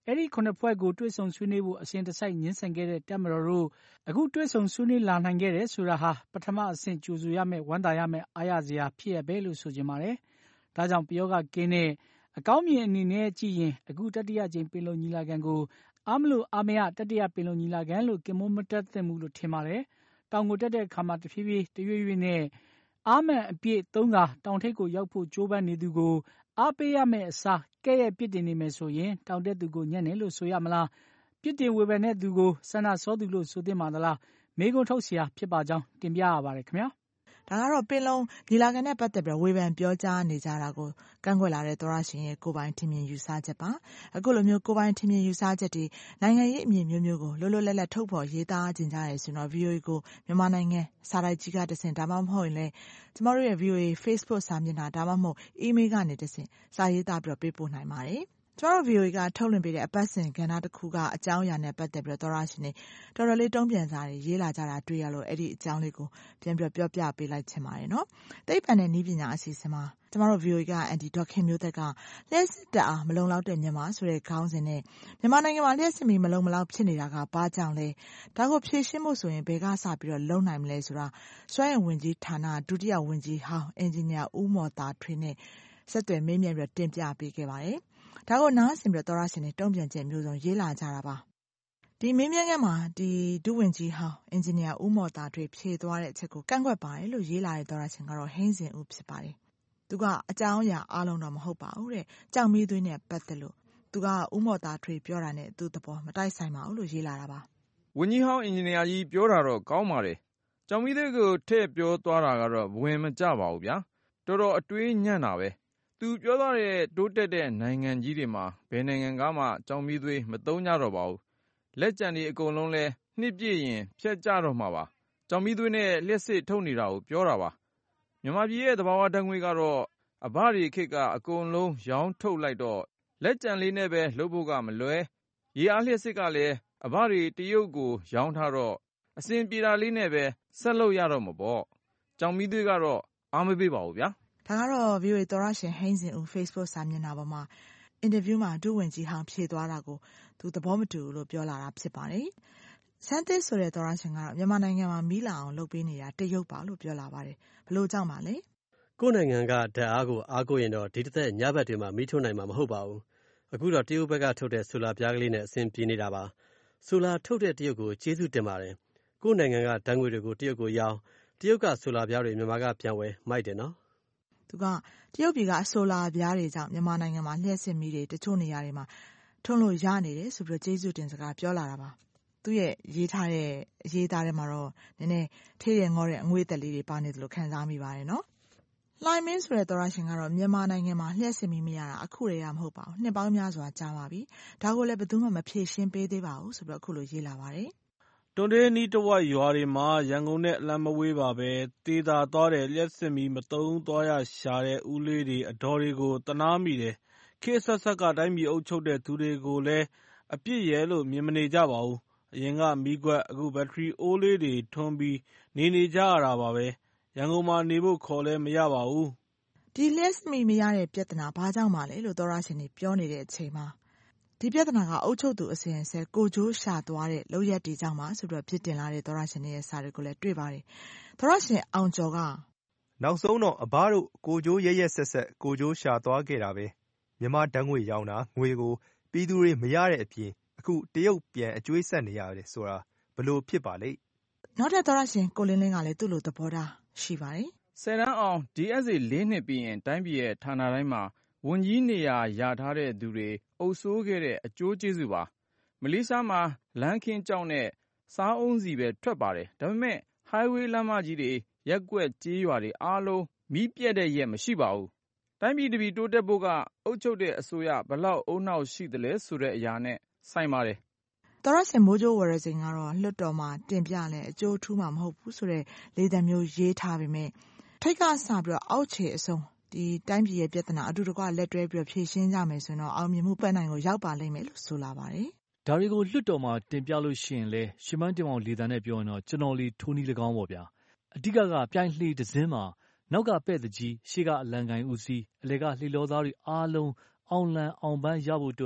အဲ့ဒီ9ဖွဲ့ကိုတွေ့ဆုံဆွေးနွေးဖို့အစဉ်တစိုက်ညှင်းဆန်ခဲ့တဲ့တပ်မတော်တို့အခုတွေ့ဆုံဆွေးနွေးလာနိုင်ခဲ့တယ်ဆိုတာဟာပထမအဆင့်ကြိုဆိုရမယ့်ဝမ်းသာရမယ့်အားရစရာဖြစ်ရပဲလို့ဆိုချင်ပါတယ်။ဒါကြောင့်ပယောဂကင်းတဲ့အကောင်းမြင်အနေနဲ့ကြည့်ရင်အခုတတိယကြိမ်ပင်လုံညီလာခံကိုအားမလို့အားမရတတိယပင်လုံညီလာခံလို့ကင်မွန်းမတက်သင့်ဘူးလို့ထင်ပါတယ်။တောင်ကိုတက်တဲ့အခါမှာတဖြည်းဖြည်းတရွေ့ရွေ့နဲ့အားမှန်အပြည့်သုံးကတောင်ထိပ်ကိုရောက်ဖို့ကြိုးပမ်းနေသူကိုအားပေးရမယ့်အစားကဲ့ရဲ့ပြစ်တင်နေမယ်ဆိုရင်တောင်တက်သူကိုညံ့တယ်လို့ဆိုရမလားပြစ်တင်ဝေဖန်တဲ့သူကိုဆန္ဒစောသူလို့ဆိုသင့်ပါသလားမေးခွန်းထုတ်เสียဖြစ်ပါကြောင်းတင်ပြရပါတယ်ခင်ဗျာ
ဒါကတော့ပင်လုံညီလာခံနဲ့ပတ်သက်ပြီးဝေဖန်ပြောကြားနေကြတာကိုကန့်ကွက်လာတဲ့သောရရှင်ရဲ့ကိုယ်ပိုင်ထင်မြင်ယူဆချက်ပါအခုလိုမျိုးကိုယ်ပိုင်ထင်မြင်ယူဆချက်တွေနိုင်ငံရေးအမြင်မျိုးမျိုးကိုလွတ်လွတ်လပ်လပ်ထုတ်ဖော်ရေးသားခြင်းကြရဲဆိုတော့ VOA ကိုမြန်မာနိုင်ငံစာရိုက်ကြီးကတဆင့်ဒါမှမဟုတ်ရင်လည်းကျမတို့ရဲ့ VOA Facebook စာမျက်နှာဒါမှမဟုတ် email ကနေတဆင့်စာရေးသားပြီးပေးပို့နိုင်ပါတယ်ကျမတို့ VOA ကထုတ်လွှင့်ပေးတဲ့အပတ်စဉ်ကဏ္ဍတစ်ခုကအကြောင်းအရာနဲ့ပတ်သက်ပြီးသောရရှင်တွေတော်တော်လေးတုံ့ပြန်စာတွေရေးလာကြတာတွေ့ရလို့အဲ့ဒီအကြောင်းလေးကိုပြန်ပြောပြပေးလိုက်ချင်ပါတယ်နော်။သိပ္ပံနဲ့နည်းပညာအစီအစဉ်မှာကျမတို့ VOA ကအန်တီဒေါခင်မျိုးသက်ကလျှက်စစ်တပ်အားမလုံလောက်တဲ့မြန်မာဆိုတဲ့ခေါင်းစဉ်နဲ့မြန်မာနိုင်ငံမှာလျှက်စစ်မီမလုံမလောက်ဖြစ်နေတာကဘာကြောင့်လဲ။ဒါကိုဖြေရှင်းဖို့ဆိုရင်ဘယ်ကစပြီးတော့လုံနိုင်မလဲဆိုတာစွမ်းအင်ဝန်ကြီးဌာနဒုတိယဝန်ကြီးဟောင်းအင်ဂျင်နီယာဦးမော်သာထွေးနဲ့ဆက်သွယ်မေးမြန်းပြီးတင်ပြပေးခဲ့ပါတယ်။ဒါကိုနားဆင်ပြီးတော့သောရရှင်တွေတုံ့ပြန်ချက်မျိုးစုံရေးလာကြတာပါဒီမေးမြန်းခန်းမှာဒီဒုဝန်ကြီးဟောင်းအင်ဂျင်နီယာဦးမော်သာထွေးဖြေသွားတဲ့အချက်ကိုကန့်ကွက်ပါတယ်လို့ရေးလာတဲ့သောရရှင်ကတော့ဟင်းစင်ဦးဖြစ်ပါတယ်သူကအကြောင်းအရာအားလုံးတော့မဟုတ်ပါဘူးတဲ့ကြောင်မီးသွေးနဲ့ပတ်သက်လို့သူကဦးမော်သာထွေးပြောတာနဲ့သူသဘောမတိုက်ဆိုင်ပါဘူးလို့ရေးလာတာပါ
ဝန်ကြီးဟောင်းအင်ဂျင်နီယာကြီးပြောတာတော့ကောင်းပါတယ်ကြောင်မီးသွေးကိုထည့်ပြောသွားတာကတော့ဘဝင်မကျပါဘူးဗျာတော်တော်အတွေးညံ့တာပဲသူပြောသွားတဲ့တိုးတက်တဲ့နိုင်ငံကြီးတွေမှာဘယ်နိုင်ငံကမှကြောင်မီးသွေးမသုံးကြတော့ပါဘူးလက်ကျန်တွေအကုန်လုံးလဲနှစ်ပြည့်ရင်ဖြတ်ကြတော့မှာပါကြောင်မီးသွေးနဲ့လျှက်စစ်ထုတ်နေတာကိုပြောတာပါမြန်မာပြည်ရဲ့သဘာဝဓာတ်ငွေကတော့အဘတွေခေတ်ကအကုန်လုံးရောင်းထုတ်လိုက်တော့လက်ကျန်လေးနဲ့ပဲလုပ်ဖို့ကမလွယ်ရေအားလျှက်စစ်ကလည်းအဘတွေတရုတ်ကိုရောင်းထားတော့အစဉ်ပြေတာလေးနဲ့ပဲဆက်လုပ်ရတော့မှာပေါ့ကြောင်မီးသွေးကတော့အားမပေးပါဘူးဗျာ
ဒါကတော့ VOA သောရရှင်ဟိန်းစင်ဦး Facebook စာမျက်နှာပေါ်မှာအင်တာဗျူးမှာဒုဝန်ကြီးဟောင်းဖြေသွားတာကိုသူသဘောမတူဘူးလို့ပြောလာတာဖြစ်ပါတယ်။စန်းသစ်ဆိုတဲ့သောရရှင်ကတော့မြန်မာနိုင်ငံမှာမီးလာအောင်လုပ်ပေးနေတာတရုတ်ပါလို့ပြောလာပါတယ်။ဘလို့ကြောင့်ပါလဲ
။ကိုယ်နိုင်ငံကဓာတ်အားကိုအားကိုးရင်တော့ဒီတစ်သက်ညဘက်တွေမှာမီးထိုးနိုင်မှာမဟုတ်ပါဘူး။အခုတော့တရုတ်ဘက်ကထုတ်တဲ့ဆိုလာပြားကလေးနဲ့အဆင်ပြေနေတာပါ။ဆိုလာထုတ်တဲ့တရုတ်ကိုကျေးဇူးတင်ပါတယ်။ကိုယ်နိုင်ငံကဓာတ်ငွေတွေကိုတရုတ်ကိုရောင်းတရုတ်ကဆိုလာပြားတွေမြန်မာကပြန်ဝယ်မိုက်တယ်နော်
သူကတရုတ်ပြည်ကဆိုလာပြားတွေကြောင့်မြန်မာနိုင်ငံမှာလျှက်စစ်မီးတွေတချို့နေရာတွေမှာထွန်းလို့ရနေတယ်ဆိုပြီးကျေးဇူးတင်စကားပြောလာတာပါသူရဲ့ရေးထားတဲ့အရေးသားထဲမှာတော့နည်းနည်းထေးရငေါတဲ့အငွေ့သက်လေးတွေပါနေတယ်လို့ခံစားမိပါတယ်နော်လှိုင်မင်းဆိုတဲ့သောရရှင်ကတော့မြန်မာနိုင်ငံမှာလျှက်စစ်မီးမရတာအခုတည်းကမဟုတ်ပါဘူးနှစ်ပေါင်းများစွာကြာပါပြီဒါကိုလည်းဘယ်သူမှမဖြေရှင်းပေးသေးပါဘူးဆိုပြီးအခုလိုရေးလာပါတယ်
တွန်တေးနီးတဝက်ရွာတွေမှာရန်ကုန်နဲ့အလံမဝေးပါပဲတေးသာသွားတဲ့လျှက်စစ်မီးမသုံးသွားရရှာတဲ့ဦးလေးတွေအတော်တွေကိုတနာမိတယ်ခေတ်ဆက်ဆက်ကတိုင်းပြည်အုပ်ချုပ်တဲ့သူတွေကိုလည်းအပြစ်ရဲ့လို့မြင်မနေကြပါဘူးအရင်ကမီးကွက်အခုဘက်ထရီအိုးလေးတွေထွန်းပြီးနေကြရတာပါပဲရန်ကုန်မှာနေဖို့ခေါ်လဲမရပါဘူး
ဒီလျှက်စစ်မီးမရတဲ့ပြဿနာဘာကြောင့်မှလဲလို့သောရရှင်တွေပြောနေတဲ့အချိန်မှာဒီပြဿနာကအုပ်ချုပ်သူအစဉ်အဆက်ကိုကြိုးရှာသွားတဲ့လုပ်ရက်တွေကြောင့်ပါဆိုပြီးဖြစ်တင်လာတဲ့သောရရှင်ရဲ့စာတွေကိုလည်းတွေ့ပါတယ်။သောရရှင်အောင်ကျော်က
နောက်ဆုံးတော့အဘတို့ကိုကြိုးရက်ဆက်ဆက်ကိုကြိုးရှာသွားခဲ့တာပဲမြန်မာဓာတ်ငွေရောင်းတာငွေကိုပြည်သူတွေမရတဲ့အပြင်အခုတရုတ်ပြန်အကျွေးဆက်နေရတယ်ဆိုတာဘလို့ဖြစ်ပါလိမ့်
။နောက်ထပ်သောရရှင်ကိုလင်းလင်းကလည်းသူ့လိုသဘောထားရှိပါတယ်
။10တန်းအောင် DSA 4နှစ်ပြီးရင်တိုင်းပြည်ရဲ့ဌာနတိုင်းမှာဝန်ကြီးနေရာရထားတဲ့သူတွေအုပ်စိုးခဲ့တဲ့အကျိုးကျေးဇူးပါမလေးရှားမှာလမ်းခင်းကြောက်နဲ့စားအုံးစီပဲထွက်ပါတယ်ဒါပေမဲ့ highway လမ်းမကြီးတွေရက်ကွက်ကြေးရွာတွေအားလုံးမီးပြတ်တဲ့ရက်မရှိပါဘူးတိုင်းပြည်တစ်ပြည်တိုးတက်ဖို့ကအုပ်ချုပ်တဲ့အစိုးရဘလောက်အုံနောက်ရှိသလဲဆိုတဲ့အရာနဲ့ဆိုင်ပါတယ်
သောရရှင်မိုးကြိုးဝရစိန်ကတော့လွတ်တော်မှာတင်ပြလဲအကျိုးထူးမှာမဟုတ်ဘူးဆိုတဲ့လေသံမျိုးရေးထားပေမဲ့ထိတ်ကစပြီးတော့အောက်ခြေအဆုံးဒီတိုင်းပြည်ရဲ့ပြဿနာအတူတကွလက်တွဲပြီးဖြေရှင်းကြမယ်ဆိုတော့အောင်မြင်မှုပန်းနိုင်ကိုရောက်ပါလိမ့်မယ်လို့ဆိုလာပါတယ်
။ဒါတွေကိုလွတ်တော်မှာတင်ပြလို့ရှိရင်လဲရှမန်းတင်အောင်လေတန်းနဲ့ပြောရင်တော့ကျွန်တော်လေးထိုးနီး၎င်းပေါ့ဗျာ။အဓိကပြိုင်လှေတစ်စင်းမှာနောက်ကပဲ့တကြီးရှေ့ကအလံကိုင်ဦးစီးအလဲကလှေလောသားတွေအားလုံးအောင်လံအောင်ပန်းရဖို့အတွက်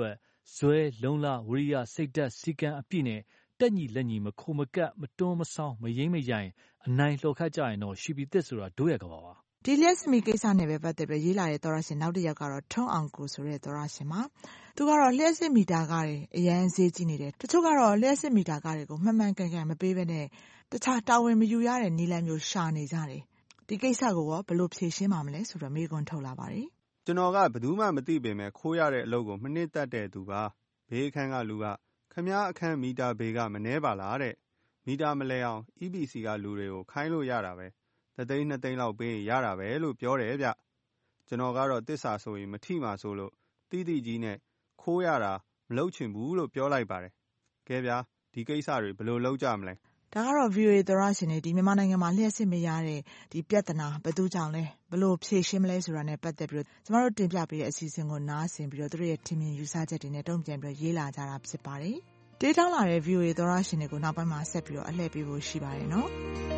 ဇွဲလုံလဝရိယစိတ်ဓာတ်စည်းကမ်းအပြည့်နဲ့တက်ညီလက်ညီမခိုမကတ်မတွန်းမဆောင်းမယိမ့်မရိုင်အနိုင်လှော်ခတ်ကြရင်တော့ရှိပြီသစ်ဆိုတာတို့ရဲ့ကဘာပါ
ဒီလျှက်စမီကိစ္စနဲ့ပဲပတ်သက်ပြီးရေးလာတဲ့သောရရှင်နောက်တစ်ယောက်ကတော့ထုံးအောင်ကိုဆိုတဲ့သောရရှင်ပါသူကတော့လျှက်စစ်မီတာကားတွေအရန်ဈေးကြီးနေတယ်တချို့ကတော့လျှက်စစ်မီတာကားတွေကိုမှန်မှန်ကန်ကန်မပေးဘဲနဲ့တခြားတာဝန်မယူရတဲ့နည်းလမ်းမျိုးရှာနေကြတယ်ဒီကိစ္စကိုရောဘယ်လိုဖြေရှင်းမှာမလဲဆိုတော့မေးခွန်းထုတ်လာပါတယ်
ကျွန်တော်ကဘယ်သူမှမသိပေမဲ့ခိုးရတဲ့အလုပ်ကိုမနစ်သက်တဲ့သူပါဘေးအခန်းကလူကခမားအခန်းမီတာဘေးကမနှဲပါလားတဲ့မီတာမလဲအောင် EBC ကလူတွေကိုခိုင်းလို့ရတာပဲ3 သိန်း2 သိန်းလောက်ပေးရတာပဲလို့ပြောတယ်ဗျကျွန်တော်ကတော့တစ္ဆာဆိုရင်မထိမှဆိုလို့တီးတီကြီးနဲ့ခိုးရတာမလုပ်ချင်ဘူးလို့ပြောလိုက်ပါတယ်ကဲဗျာဒီကိစ္စတွေဘယ်လိုလုပ်ကြမလဲ
ဒါကတော့ VOA သောရရှင်တွေဒီမြန်မာနိုင်ငံမှာလျှက်စစ်မရတဲ့ဒီပြဿနာဘယ်သူကြောင့်လဲဘယ်လိုဖြေရှင်းမလဲဆိုတာနဲ့ပတ်သက်ပြီးတော့ကျမတို့တင်ပြပေးတဲ့အစီအစဉ်ကိုနားဆင်ပြီးတော့သူတို့ရဲ့ထင်မြင်ယူဆချက်တွေနဲ့တုံ့ပြန်ပြီးတော့ရေးလာကြတာဖြစ်ပါတယ်တေးတောင်းလာတဲ့ VOA သောရရှင်တွေကိုနောက်ပိုင်းမှာဆက်ပြီးတော့အလှည့်ပေးဖို့ရှိပါတယ်နော်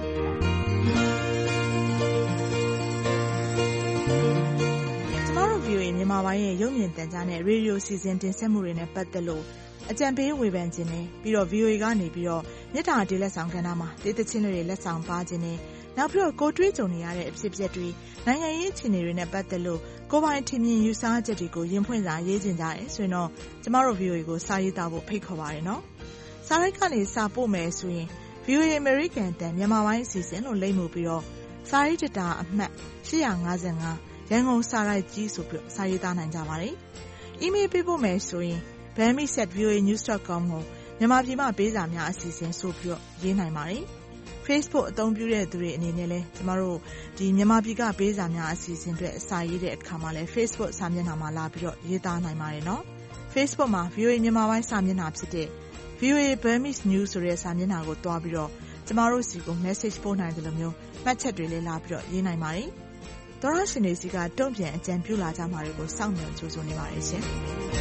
ကျမတို့ VOA မြန်မာပိုင်းရဲ့ရုပ်မြင်သံကြားနဲ့ရေဒီယိုစီစဉ်တင်ဆက်မှုတွေနဲ့ပတ်သက်လို့အကြံပေးဝေဖန်ခြင်းနဲ့ပြီးတော့ VOA ကနေပြီးတော့မြစ်တာဒေးလက်ဆောင်ကဏ္ဍမှာဒေသချင်းတွေလက်ဆောင်ပါခြင်းနဲ့နောက်ပြီးတော့ကိုတွေးကြုံနေရတဲ့အဖြစ်အပျက်တွေနိုင်ငံရေးအခြေအနေတွေနဲ့ပတ်သက်လို့ကိုပိုင်ထင်မြင်ယူဆချက်တွေကိုရင်ဖွင့်စာရေးခြင်းကြတယ်ဆိုရင်တော့ကျမတို့ VOA ကိုစာရေးသားဖို့ဖိတ်ခေါ်ပါတယ်နော်စာရိုက်ကနေစာပို့မယ်ဆိုရင် VOA American တန်မြန်မာပိုင်းအစီအစဉ်လို့လိမ့်မှုပြီးတော့စာရေးတတာအမှတ်855ရန်ကုန်စာရိုက်ကြီးဆိုပြီးစာရေးသားနိုင်ကြပါတယ်။ email ပေးဖို့မယ်ဆိုရင်bami@voanews.com ကိုမြန်မာပြည်မှာပေးစာများအစီအစဉ်ဆိုပြီးတော့ရေးနိုင်ပါတယ်။ Facebook အသုံးပြုတဲ့သူတွေအနေနဲ့လည်းကျမတို့ဒီမြန်မာပြည်ကပေးစာများအစီအစဉ်တွေအစာရေးတဲ့အခါမှာလည်း Facebook စာမျက်နှာမှာလာပြီးတော့ရေးသားနိုင်ပါတယ်နော်။ Facebook မှာ VOA မြန်မာပိုင်းစာမျက်နှာဖြစ်တဲ့ VOA Burmese News ဆိုတဲ့စာမျက်နှာကိုတွားပြီးတော့ကျမတို့စီကို message ပို့နိုင်တယ်လို့မျိုးမှတ်ချက်တွေလည်းလာပြီးတော့ရေးနိုင်ပါတယ်။သောရရှင်တွေစီကတုံ့ပြန်အကြံပြုလာကြမှာတွေကိုစောင့်မျှော်ကြိုးစားနေပါတယ်ရှင်။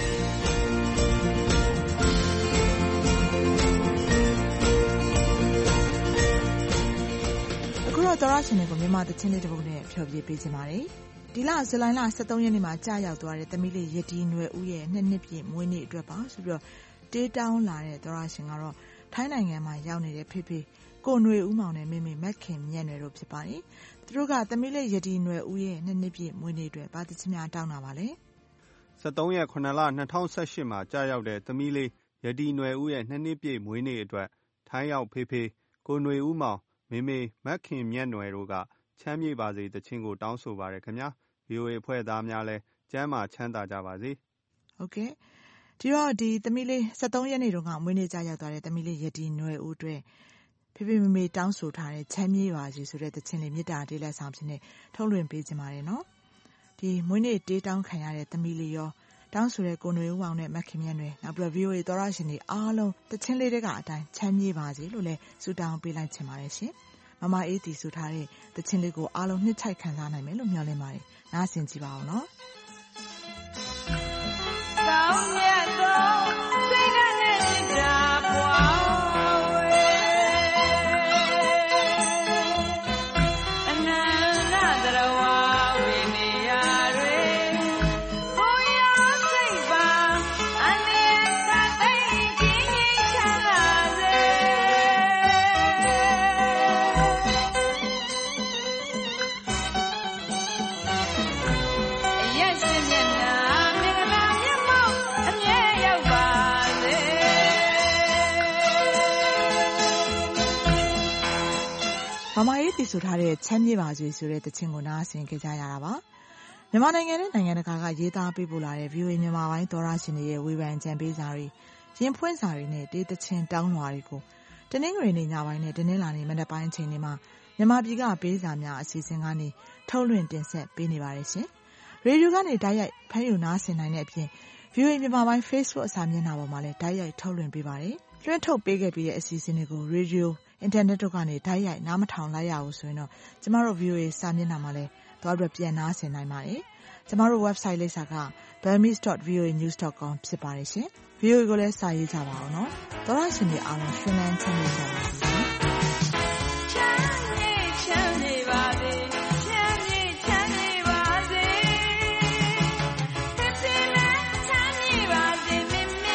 အခုတော့သောရရှင်တွေကိုမြန်မာသချင်းလေးတစ်ပုဒ်နဲ့ဖျော်ဖြေပေးခြင်းပါတယ်။ဒီလဇူလိုင်လ23ရက်နေ့မှာကြာရောက်သွားတဲ့သမီးလေးရတီနွယ်ဦးရဲ့2 နှစ်ပြည့်မွေးနေ့အတွက်ပါဆိုပြီးတော့တေးတောင်းလာတဲ့သောရရှင်ကတော့ထိုင်းနိုင်ငံမှာရောက်နေတဲ့ဖေဖေကိုနွေဦးမောင်နဲ့မိမိမက်ခင်မြတ်နွယ်တို့ဖြစ်ပါတယ်။သူတို့ကသမီးလေးရတီနွယ်ဦးရဲ့2 နှစ်ပြည့်မွေးနေ့အတွက်ဗာသချင်းများတောင်းတာပါလေ
။23ရက်9လ2018မှာကြာရောက်တဲ့သမီးလေးရတီနွယ်ဦးရဲ့2 နှစ်ပြည့်မွေးနေ့အတွက်ထိုင်းရောက်ဖေဖေကိုနွေဦးမောင်မိမိမက်ခင်မြတ်နွယ်တို့ကချမ်းမြေ့ပါစေတခြင်းကိုတောင်းဆိုပါရခင်ဗျာ။ VOA အဖွဲ့သားများလည်းကျမ်းမာချမ်းသာကြပါစေ
။ဟုတ်ကဲ့ဒီတော့ဒီသမီးလေး23ရက်နေ့တုန်းကမွေးနေ့ကြာရောက်သွားတဲ့သမီးလေးရတီနွယ်ဦးအတွက်ဖေဖေမေမေတောင်းဆိုထားတဲ့ချမ်းမြေ့ပါစေဆိုတဲ့တခြင်းလေးမြစ်တာတေးလက်ဆောင်ဖြစ်နေထုတ်လွှင့်ပေးကြပါတယ်နော်ဒီမွေးနေ့တေးတောင်းခံရတဲ့သမီးလေးရောတောင်းဆိုတဲ့ကိုနွေဦးအောင်နဲ့မခင်မြတ်နွယ်နောက်ပြီး VOA သောရရှင်တွေအားလုံးတခြင်းလေးတွေကအတိုင်းချမ်းမြေ့ပါစေလို့လည်းဆုတောင်းပေးလိုက်ချင်ပါတယ်ရှင်မမအေးတီဆိုထားတဲ့တခြင်းလေးကိုအားလုံးနှစ်ချိုက်ခံစားနိုင်မယ်လို့မျှော်လင့်ပါတယ်နားဆင်ကြည့်ပါအောင်နော်ကောင်းမြတ်သောစိတ်ဓာတ်နဲ့စိတ်ဓာတ်ပွားမမရေးတီဆိုထားတဲ့ချမ်းမြေ့ပါစေဆိုတဲ့တခြင်းကိုနားဆင်ကြကြရတာပါမြန်မာနိုင်ငံနဲ့နိုင်ငံတကာကရေးသားပေးပို့လာတဲ့ VOA မြန်မာပိုင်းသောရရှင်တွေရဲ့ဝေဖန်ကြံပေးစာတွေရင်ဖွင့်စာတွေနဲ့တေးတခြင်းတောင်းလွှာတွေကိုတနင်္ဂနွေနေ့ညပိုင်းနဲ့တနင်္လာနေ့မနက်ပိုင်းအချိန်တွေမှာမြန်မာပြည်ကပေးစာများအစီအစဉ်ကနေထုတ်လွှင့်တင်ဆက်ပေးနေပါတယ်ရှင်ရေဒီယိုကနေတိုက်ရိုက်ဖမ်းယူနားဆင်နိုင်တဲ့အပြင် VOA မြန်မာပိုင်း Facebook အစာမျက်နှာပေါ်မှာလည်းတိုက်ရိုက်ထုတ်လွှင့်ပေးပါတယ်လွှင့်ထုတ်ပေးခဲ့ပြီးတဲ့အစီအစဉ်တွေကိုရေဒီယိုအင်တာနက်တို့ကနေတိုက်ရိုက်နားမထောင်လိုက်ရဘူးဆိုရင်တော့ကျမတို့ VOA စာမျက်နှာမှာလည်းသွားပြီးပြန်နားဆင်နိုင်ပါတယ်။ကျမတို့ website လိပ်စာက burmese.voanews.com ဖြစ်ပါတယ်ရှင်။ VOA ကိုလည်းစာရေးကြပါအောင်နော်။သောရရှင်တွေအားလုံးရှင်လန်းချမ်းမြေ့ကြပါစေ။ချမ်းမြေ့ပါစေ။ချမ်းမြေ့ပါစေ။ဖြစ်ဖြစ်နဲ့ချမ်းမြေ့ပါစေ။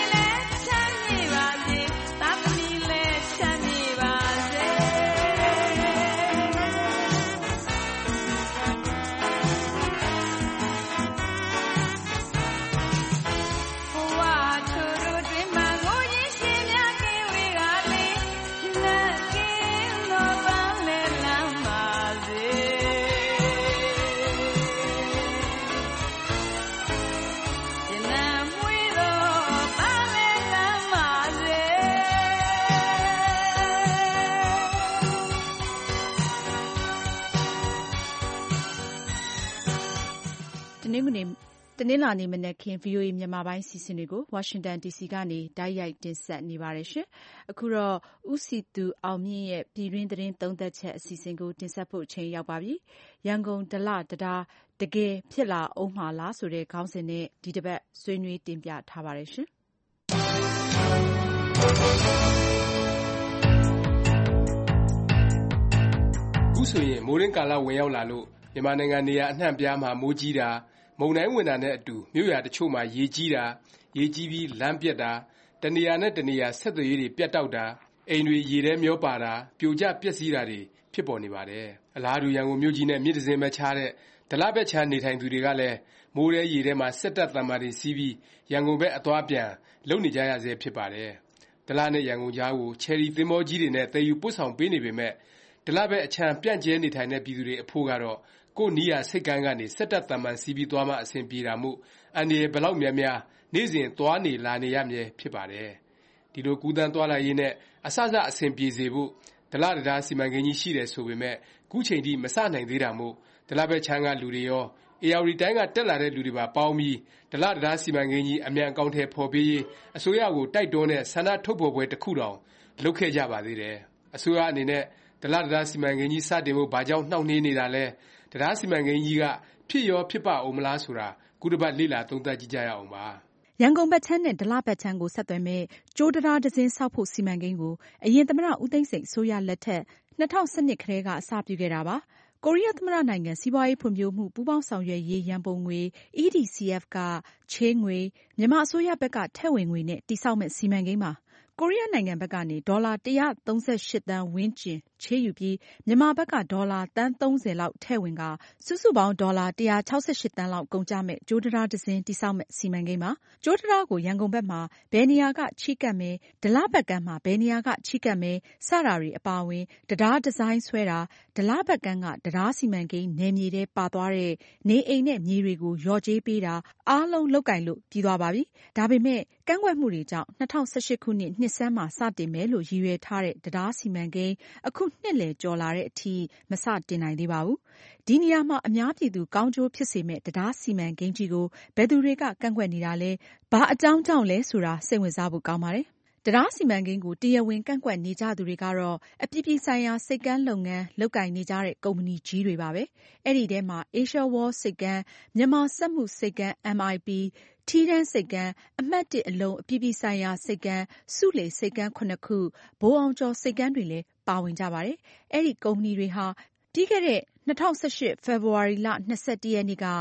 နင်္လာနေ့မနက်ခင်း VOA မြန်မာပိုင်းစီစဉ်တွေကို Washington DC ကနေတိုက်ရိုက်တင်ဆက်နေပါတယ်ရှင်။အခုတော့ဦးစီသူအောင်မြင့်ရဲ့ပြည်တွင်းသတင်းသုံးသပ်ချက်အစီအစဉ်ကိုတင်ဆက်ဖို့အချိန်ရောက်ပါပြီ။ရန်ကုန်ဒလတဒါတကယ်ဖြစ်လာအောင်မှာလားဆိုတဲ့ခေါင်းစဉ်နဲ့ဒီတစ်ပတ်ဆွေးနွေးတင်ပြထားပါတယ်ရှင်။
ခုဆိုရင်မိုးရင်းကာလဝင်ရောက်လာလို့မြန်မာနိုင်ငံနေရာအနှံ့ပြားမှာမိုးကြီးတာမုန်တိုင်းဝင်တာနဲ့အတူမြို့ရွာတချို့မှာရေကြီးတာရေကြီးပြီးလမ်းပြတ်တာတနေရာနဲ့တနေရာဆက်သွယ်ရေးတွေပြတ်တောက်တာအိမ်တွေရေထဲမျောပါတာပြိုကျပျက်စီးတာတွေဖြစ်ပေါ်နေပါတယ်အလားတူရန်ကုန်မြို့ကြီးနဲ့မြစ်တစင်းပဲခြားတဲ့ဒလဘက်ခြားနေထိုင်သူတွေကလည်းမိုးရဲရေထဲမှာစက်တက်တံမာတွေစီးပြီးရန်ကုန်ဘက်အသွားပြန်လုံနေကြရဆဲဖြစ်ပါတယ်ဒလနဲ့ရန်ကုန်ကြားကိုချယ်ရီသင်္ဘောကြီးတွေနဲ့တည်ယူပို့ဆောင်ပေးနေပေမဲ့ဒလဘက်အချမ်းပြန့်ကျဲနေထိုင်တဲ့ပြည်သူတွေအဖို့ကတော့ကိုယ်နီးရာစိတ်ကန်းကနေစက်တက်တံမန်စီးပြီးသွားမှအဆင်ပြေတာမို့အန္တရာယ်ဘလောက်များများနေ့စဉ်သွားနေလာနေရမြဲဖြစ်ပါတယ်ဒီလိုကူးသန်းသွားလာရေးနဲ့အဆအဆင်ပြေစေဖို့ဒလတံတားစီမံကိန်းကြီးရှိတယ်ဆိုပေမဲ့ခုချိန်ထိမစနိုင်သေးတာမို့ဒလဘက်ချမ်းကလူတွေရောဧရာဝတီတိုင်းကတက်လာတဲ့လူတွေပါပေါင်းပြီးဒလတံတားစီမံကိန်းကြီးအမြန်အကောင်အထည်ဖော်ပေးရေးအစိုးရကိုတိုက်တွန်းတဲ့ဆန္ဒထုတ်ဖော်ပွဲတစ်ခုတောင်လုပ်ခဲ့ကြပါသေးတယ်အစိုးရအနေနဲ့ဒလတံတားစီမံကိန်းကြီးစတင်ဖို့ဘာကြောင့်နှောင့်နှေးနေတာလဲတံတားစီမံကိန်းကြီးကဖြစ်ရောဖြစ်ပါအောင်မလားဆိုတာခုတစ်ပတ်လေ့လာသုံးသပ်ကြည့်ကြရအောင်ပါ
ရန်ကုန်ဘက်ချမ်းနဲ့ဒလဘက်ချမ်းကိုဆက်သွယ်မဲ့ကြိုးတံတားတစ်စင်းဆောက်ဖို့စီမံကိန်းကိုအရင်သမ္မတဦးသိန်းစိန်အစိုးရလက်ထက်2012ခရဲကအစပြုခဲ့တာပါကိုရီးယားသမ္မတနိုင်ငံစီးပွားရေးဖွံ့ဖြိုးမှုပူးပေါင်းဆောင်ရွက်ရေးရန်ပုံငွေ EDCF ကချေးငွေမြန်မာအစိုးရဘက်ကထည့်ဝင်ငွေနဲ့တည်ဆောက်မဲ့စီမံကိန်းမှာကိုရီးယားနိုင်ငံဘက်ကနေဒေါ်လာ138သန်းဝန်းကျင်ချေးယူပြီးမြန်မာဘက်ကဒေါ်လာသန်း30လောက်ထည့်ဝင်ကစုစုပေါင်းဒေါ်လာ168သန်းလောက်ကုန်ကျမဲ့ကြိုးတံတားတစ်စင်းတည်ဆောက်မဲ့စီမံကိန်းမှာကြိုးတံတားကိုရန်ကုန်ဘက်မှာဘယ်နေရာကချီးကပ်မယ်ဒလဘက်ကမ်းမှာဘယ်နေရာကချီးကပ်မယ်စတာတွေအပါအဝင်တံတားဒီဇိုင်းဆွဲတာဒလဘက်ကမ်းကတံတားစီမံကိန်းနယ်မြေထဲပါသွားတဲ့နေအိမ်နဲ့မြေတွေကိုလျော်ကြေးပေးတာအားလုံးလုပ်ကင်လို့ပြီးသွားပါပြီဒါပေမဲ့ကန့်ကွက်မှုတွေကြောင့်2018ခုနှစ်နှစ်ဆန်းမှာစတင်မယ်လို့ရည်ရွယ်ထားတဲ့တံတားစီမံကိန်းအခုနှစ်လည်ကျော်လာတဲ့အထိမစတင်နိုင်သေးပါဘူးဒီနေရာမှာအများပြည်သူကောင်းကျိုးဖြစ်စေမဲ့တံတားစီမံကိန်းကြီးကိုဘယ်သူတွေကကန့်ကွက်နေတာလဲဘာအကြောင်းကြောင့်လဲဆိုတာစိတ်ဝင်စားဖို့ကောင်းပါတယ်တံတားစီမံကိန်းကိုတရားဝင်ကန့်ကွက်နေကြသူတွေကတော့အပြည်ပြည်ဆိုင်ရာစိတ်ကမ်းလုပ်ငန်းလုပ်ကိုင်နေကြတဲ့ကုမ္ပဏီကြီးတွေပါပဲအဲ့ဒီထဲမှာ Asia World စိတ်ကမ်းမြန်မာစက်မှုစိတ်ကမ်း MIP ထီးတန်းစိတ်ကမ်းအမှတ်1အလုံးအပြည်ပြည်ဆိုင်ရာစိတ်ကမ်းစုလေစိတ်ကမ်း9ခုဘိုးအောင်ကျော်စိတ်ကမ်းတွေလည်းပါဝင်ကြပါတယ်အဲ့ဒီကုမ္ပဏီတွေဟာပြီးခဲ့တဲ့2018ဖေဖော်ဝါရီလ21ရက်နေ့က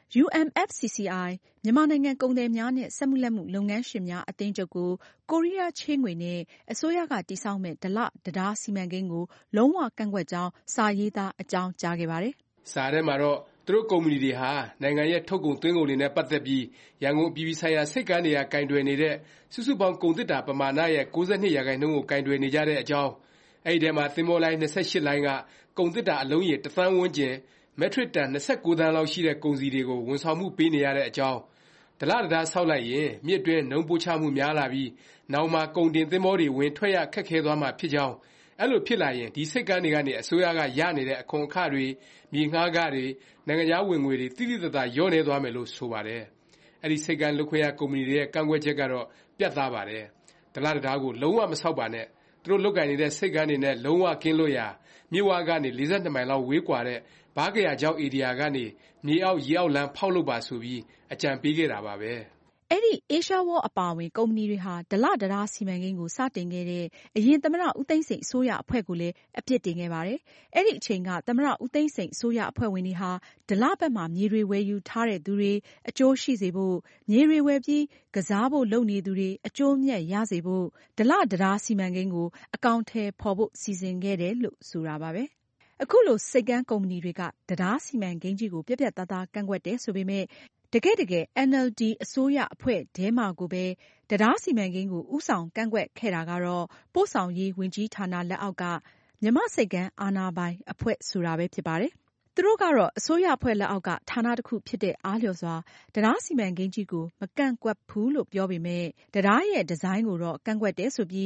UMFCCI မြန်မာနိုင်ငံကုန်သည်များနဲ့စက်မှုလက်မှုလုပ်ငန်းရှင်များအသင်းချုပ်ကိုကိုရီးယားချေးငွေနဲ့အစိုးရကတည်ဆောက်မဲ့ဒလတံတားစီမံကိန်းကိုလုံးဝကန့်ကွက်ကြောင်းစာရေးသားအကြောင်းကြားခဲ့ပါတယ်
။စာထဲမှာတော့သူတို့ကုမ္ပဏီတွေဟာနိုင်ငံရဲ့ထုတ်ကုန်သွင်းကုန်တွေနဲ့ပတ်သက်ပြီးရန်ကုန်ပြည်ပြည်ဆိုင်ရာစိတ်ကမ်းတွေကကင်တွယ်နေတဲ့စုစုပေါင်းကုန်သစ်တာပမာဏရဲ့62% ကိုကင်တွယ်နေကြတဲ့အကြောင်းအဲ့ဒီထဲမှာသင်္ဘောလိုင်း28လိုင်းကကုန်သစ်တာအလုံးရေ1သန်းဝန်းကျင်မက်ထရစ်တန်29သန်းလောက်ရှိတဲ့ကုန်စည်တွေကိုဝန်ဆောင်မှုပေးနေရတဲ့အကြောင်းဒလတံတားဆောက်လိုက်ရင်မြစ်တွင်းနှုံးပို့ချမှုများလာပြီးနောက်မှာကုန်တင်သင်္ဘောတွေဝင်ထွက်ရခက်ခဲသွားမှာဖြစ်ကြောင်းအဲ့လိုဖြစ်လာရင်ဒီစိတ်ကမ်းတွေကနေအစိုးရကရနေတဲ့အခွန်အခတွေမြေငှားခတွေနိုင်ငံခြားဝင်ငွေတွေတိတိတတ်လျော့နေသွားမယ်လို့ဆိုပါတယ်အဲ့ဒီစိတ်ကမ်းလုပ်ခွင့်ရကုမ္ပဏီတွေရဲ့ကန့်ကွက်ချက်ကတော့ပြတ်သားပါတယ်ဒလတံတားကိုလုံးဝမဆောက်ပါနဲ့သူတို့လုပ်ကင်နေတဲ့စိတ်ကမ်းတွေနဲ့လုံးဝကင်းလို့ရမြစ်ဝကနေ42မိုင်လောက်ဝေးကွာတဲ့ဘားကရာကျောက်ဧရိယာကနေမြေအောက်ရေအောက်လမ်းဖောက်လုပ်ပါဆိုပြီးအကြံပေးခဲ့တာပါပဲ
အဲ့ဒီ Asia World အပါအဝင်ကုမ္ပဏီတွေဟာဒလတံတားစီမံကိန်းကိုစတင်ခဲ့တဲ့အရင်သမ္မတဦးသိန်းစိန်အစိုးရအဖွဲ့ကိုလည်းအပြစ်တင်ခဲ့ပါတယ်။အဲ့ဒီအချိန်ကသမ္မတဦးသိန်းစိန်အစိုးရအဖွဲ့ဝင်တွေဟာဒလဘက်မှာမြေတွေဝယ်ယူထားတဲ့သူတွေအကျိုးရှိစေဖို့မြေတွေဝယ်ပြီးကစားဖို့လုပ်နေသူတွေအကျိုးမြတ်ရစေဖို့ဒလတံတားစီမံကိန်းကိုအကောင်အထည်ဖော်ဖို့စီစဉ်ခဲ့တယ်လို့ဆိုတာပါပဲ။အခုလိုစိတ်ကမ်းကုမ္ပဏီတွေကတံတားစီမံကိန်းကြီးကိုပြတ်ပြတ်သားသားကန့်ကွက်တယ်ဆိုပေမဲ့တကယ်NLD အစိုးရအဖွဲ့ထဲမှာကိုပဲတံတားစီမံကိန်းကိုဦးဆောင်ကန့်ကွက်ခဲ့တာကတော့ပို့ဆောင်ရေးဝန်ကြီးဌာနလက်အောက်ကမြန်မာ့စိတ်ကမ်းအာဏာပိုင်အဖွဲ့ဆိုတာပဲဖြစ်ပါတယ်။သူတို့ကတော့အစိုးရအဖွဲ့လက်အောက်ကဌာနတစ်ခုဖြစ်တဲ့အားလျော်စွာတံတားစီမံကိန်းကြီးကိုမကန့်ကွက်ဘူးလို့ပြောပေမဲ့တံတားရဲ့ဒီဇိုင်းကိုတော့ကန့်ကွက်တယ်ဆိုပြီး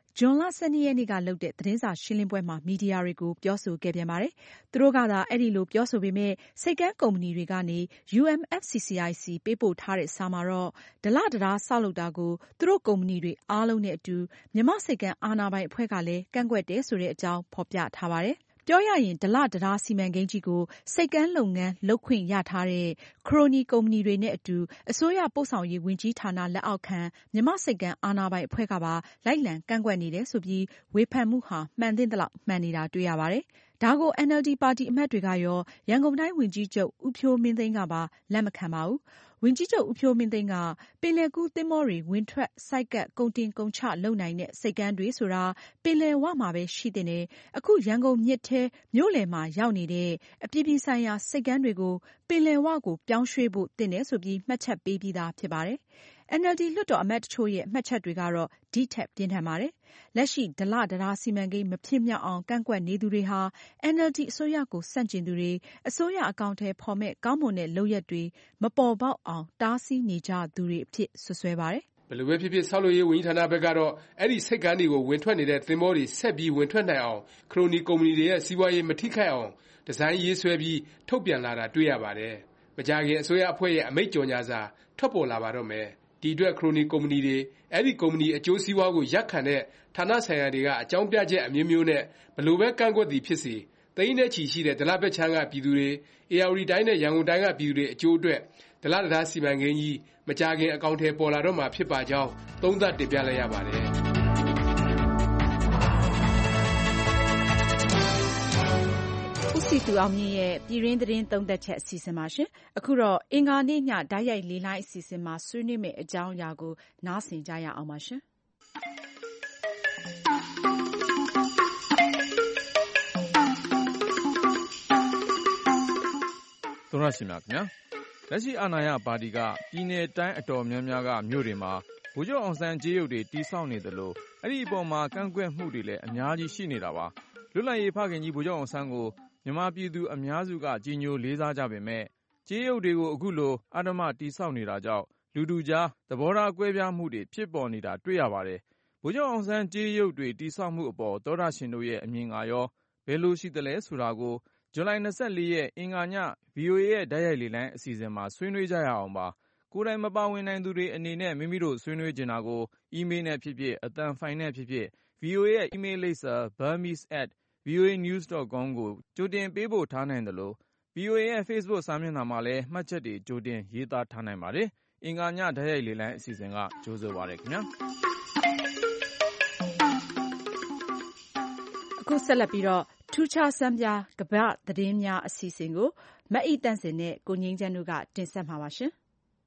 ဇွန်လ 12 ရက်နေ့ကလုပ်တဲ့သတင်းစာရှင်းလင်းပွဲမှာ မီဒီယာတွေကိုပြောဆိုခဲ့ပြန်ပါတယ်။ သူတို့ကသာအဲဒီလိုပြောဆိုပေမယ့် ဆိပ်ကမ်းကုမ္ပဏီတွေကနေ UMFCCIC ပေးပို့ထားတဲ့စာမှာတော့ ဒလတံတားဆောက်လုပ်တာကိုသူတို့ကုမ္ပဏီတွေအားလုံးနဲ့အတူ မြန်မာ့ဆိပ်ကမ်းအာဏာပိုင်အဖွဲ့ကလည်းကန့်ကွက်တယ်ဆိုတဲ့အကြောင်းဖော်ပြထားပါတယ်။ ပြောရရင် ဒလတံတားစီမံကိန်းကြီးကိုဆိပ်ကမ်းလုပ်ငန်းလုပ်ခွင့်ရထားတဲ့ခရိုနီကုမ္ပဏီတွေနဲ့အတူအစိုးရပို့ဆောင်ရေးဝန်ကြီးဌာနလက်အောက်ခံမြန်မာ့ဆိပ်ကမ်းအာဏာပိုင်အဖွဲ့ကပါလိုက်လံကန့်ကွက်နေတယ်ဆိုပြီးဝေဖန်မှုဟာမှန်သင့်သလောက်မှန်နေတာတွေ့ရပါတယ်။ ဒါကို NLD ပါတီအမတ်တွေကရောရန်ကုန်တိုင်းဝန်ကြီးချုပ်ဦးဖြိုးမင်းသိန်းကပါလက်မခံပါဘူး။ ဝန်ကြီးချုပ်ဦးဖြိုးမင်းသိန်းကပင်လယ်ကူးသင်္ဘောတွေဝင်ထွက်ဆိုက်ကပ်ကုန်တင်ကုန်ချလုပ်နိုင်တဲ့ဆိပ်ကမ်းတွေဆိုတာပင်လယ်ဝမှာပဲရှိသင့်တယ်။ အခုရန်ကုန်မြစ်ထဲမြို့လယ်မှာရောက်နေတဲ့အပြည်ပြည်ဆိုင်ရာဆိပ်ကမ်းတွေကိုပင်လယ်ဝကိုပြောင်းရွှေ့ဖို့သင့်တယ်ဆိုပြီးမှတ်ချက်ပေးပြီးသားဖြစ်ပါတယ်။ NLD လွှတ်တော်အမတ်တချို့ရဲ့မှတ်ချက်တွေကတော့ဒီထက်ပြင်းထန်ပါတယ်။ လက်ရှိဒလတံတားစီမံကိန်းမဖြစ်မြောက်အောင်ကန့်ကွက်နေသူတွေဟာ NLD အစိုးရကိုဆန့်ကျင်သူတွေအစိုးရအကောင်အထည်ဖော်မယ့်ကောင်းမွန်တဲ့လုပ်ရပ်တွေမပေါ်ပေါက်အောင်တားဆီးနေကြသူတွေအဖြစ်စွပ်စွဲပါတယ်။
ဘယ်လိုပဲဖြစ်ဖြစ်ဆောက်လုပ်ရေးဝန်ကြီးဌာနဘက်ကတော့အဲဒီဆိပ်ကမ်းတွေကိုဝင်ထွက်နေတဲ့သင်္ဘောတွေဆက်ပြီးဝင်ထွက်နိုင်အောင်ခရိုနီကုမ္ပဏီတွေရဲ့စီးပွားရေးမထိခိုက်အောင်ဒီဇိုင်းရေးဆွဲပြီးထုတ်ပြန်လာတာတွေ့ရပါတယ်။မကြာခင်အစိုးရအဖွဲ့ရဲ့အမိန့်ကြော်ငြာစာထွက်ပေါ်လာပါတော့မယ်။ဒီအတွက်ခရိုနီကုမ္ပဏီတွေအဲဒီကုမ္ပဏီအကျိုးစီးပွားကိုရပ်ခံတဲ့ဌာနဆိုင်ရာတွေကအကြောင်းပြချက်အမျိုးမျိုးနဲ့ဘယ်လိုပဲကန့်ကွက်သည်ဖြစ်စေသိန်းနဲ့ချီရှိတဲ့ဒလဘက်ခြမ်းကပြည်သူတွေဧရာဝတီတိုင်းနဲ့ရန်ကုန်တိုင်းကပြည်သူတွေအကျိုးအတွက်ဒလတံတားစီမံကိန်းကြီးမကြာခင်အကောင်အထည်ပေါ်လာတော့မှာဖြစ်ပါကြောင်းသုံးသပ်တင်ပြလိုက်ရပါတယ်။
ဦးစည်သူအောင်မြင့်ရဲ့ပြည်တွင်းသတင်းသုံးသပ်ချက်အစီအစဉ်ပါရှင်။အခုတော့အင်္ဂါနေ့ညတိုက်ရိုက်လေလှိုင်းအစီအစဉ်မှာဆွေးနွေးမယ့်အကြောင်းအရာကိုနားဆင်ကြရအောင်ပါရှင်။
သောရရှိမြခင်ဗျာလက်ရှိအာဏာရပါတီကပြည်နယ်တိုင်းအတော်များများကမြို့တွေမှာဗိုလ်ချုပ်အောင်ဆန်းကြေးရုပ်တွေတည်ဆောက်နေသလိုအဲ့ဒီအပေါ်မှာကန့်ကွက်မှုတွေလည်းအများကြီးရှိနေတာပါလွတ်လပ်ရေးဖခင်ကြီးဗိုလ်ချုပ်အောင်ဆန်းကိုမြန်မာပြည်သူအများစုကကြီးညိုလေးစားကြပေမဲ့ကြေးရုပ်တွေကိုအခုလိုအဓမ္မတည်ဆောက်နေတာကြောင့်လူထုကြားသဘောထားကွဲပြားမှုတွေဖြစ်ပေါ်နေတာတွေ့ရပါတယ်ဗိုလ်ချုပ်အောင်ဆန်းကြေးရုပ်တွေတည်ဆောက်မှုအပေါ်သောတာရှင်တို့ရဲ့အမြင်ကရောဘယ်လိုရှိသလဲဆိုတာကိုဇူလိုင် 24 ရက်အင်္ဂါည VOA ရဲ့တိုက်ရိုက်လေလှိုင်းအစီအစဉ်မှာဆွေးနွေးကြရအောင်ပါကိုယ်တိုင်မပါဝင်နိုင်သူတွေအနေနဲ့မိမိတို့ဆွေးနွေးချင်တာကိုအီးမေးလ်နဲ့ဖြစ်ဖြစ်အသံဖိုင်နဲ့ဖြစ်ဖြစ် VOA ရဲ့အီးမေးလ်လိပ်စာ burmese@voanews.com ကိုကြိုတင်ပေးပို့ထားနိုင်သလို VOA ရဲ့ Facebook စာမျက်နှာမှာလည်းမှတ်ချက်တွေကြိုတင်ရေးသားထားနိုင်ပါတယ်အင်္ဂါညတိုက်ရိုက်လေလှိုင်းအစီအစဉ်ကကြိုဆိုပါရစေခင်ဗျာ
အခုဆက်လက်ပြီးတော့ထူးခြားစမ်းပြကမ္ဘာသတင်းများအစီအစဉ်ကိုမအိသန့်စင်နဲ့ကိုငြိမ်းချမ်းတို့ကတင်ဆက်မှာပါရှင်။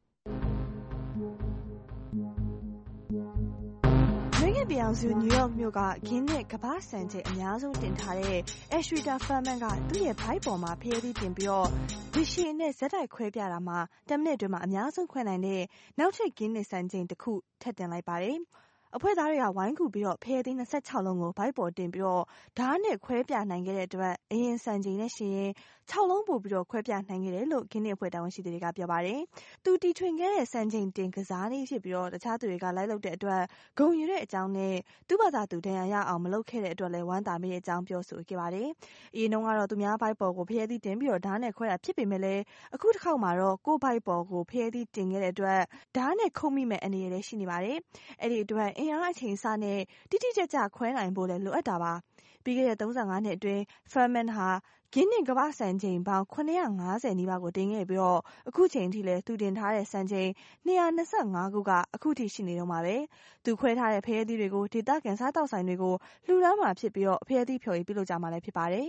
နိုင်ငံပြည်အောင်စုနယူးယောက်မြို့ကဂင်းနစ်ကမ္ဘာ့စံချိန်အများဆုံးတင်ထားတဲ့ Ashrita Furman ကသူ့ရဲ့ဘိုက်ပေါ်မှာဖျဲသီးတင်ပြီးတော့ဗီရှည်နဲ့ဇက်တိုက်ခွဲပြတာမှာ10မိနစ်အတွင်းမှာအများဆုံးခွဲနိုင်တဲ့နောက်ထပ်ဂင်းနစ်စံချိန်တစ်ခုထပ်တင်လိုက်ပါတယ်။အဖွဲ့သားတွေကဝိုင်းကူပြီးတော့ဖျဲသီး26လုံးကိုဘိုက်ပေါ်တင်ပြီးတော့ဓာတ်နဲ့ခွဲပြနိုင်ခဲ့တဲ့အတွက်အရင်စံချိန်နဲ့ရှင်ရင်6လုံးပို့ပြီးတော့ခွဲပြနိုင်ခဲ့တယ်လို့ဂင်းနစ်အဖွဲ့တာဝန်ရှိသူတွေကပြောပါတယ်။သူတီထွင်ခဲ့တဲ့စံချိန်တင်ကစားနည်းဖြစ်ပြီးတော့တခြားသူတွေကလိုက်လုပ်တဲ့အတွက်ဂုဏ်ယူတဲ့အကြောင်းနဲ့သူ့ဘာသာသူဒဏ်ရာရအောင်မလုပ်ခဲ့တဲ့အတွက်လည်းဝမ်းသာမိတဲ့အကြောင်းပြောဆိုခဲ့ပါတယ်။အရင်တုန်းကတော့သူများဘိုက်ပေါ်ကိုဖျဲသီးတင်ပြီးတော့ဓာတ်နဲ့ခွဲတာဖြစ်ပေမဲ့လည်းအခုတစ်ခေါက်မှာတော့ကိုယ့်ဘိုက်ပေါ်ကိုဖျဲသီးတင်ခဲ့တဲ့အတွက်ဓာတ်နဲ့ခုတ်မိမဲ့အနေရလည်းရှိနေပါတယ်။အဲ့ဒီအတွက်အင်အားအချိန်အစနဲ့တိတိကျကျခွဲနိုင်ဖို့လည်းလိုအပ်တာပါ။ပြီးခဲ့တဲ့35နှစ်အတွင်း Furman ဟာဂင်းနစ်ကမ္ဘာ့စံချိန်ပေါင်း950နီးပါးကိုတင်ခဲ့ပြီးတော့အခုချိန်ထိလည်းသူတင်ထားတဲ့စံချိန်225ခုကအခုထိရှိနေတော့မှာပဲသူခွဲထားတဲ့ဖျဲသီးတွေကိုဒေသခံစားတောက်ဆိုင်တွေကိုလှူဒါန်းမှာဖြစ်ပြီးတော့ဖျဲသီးဖျော်ရည်ပြုလုပ်ကြမှာလည်းဖြစ်ပါတယ်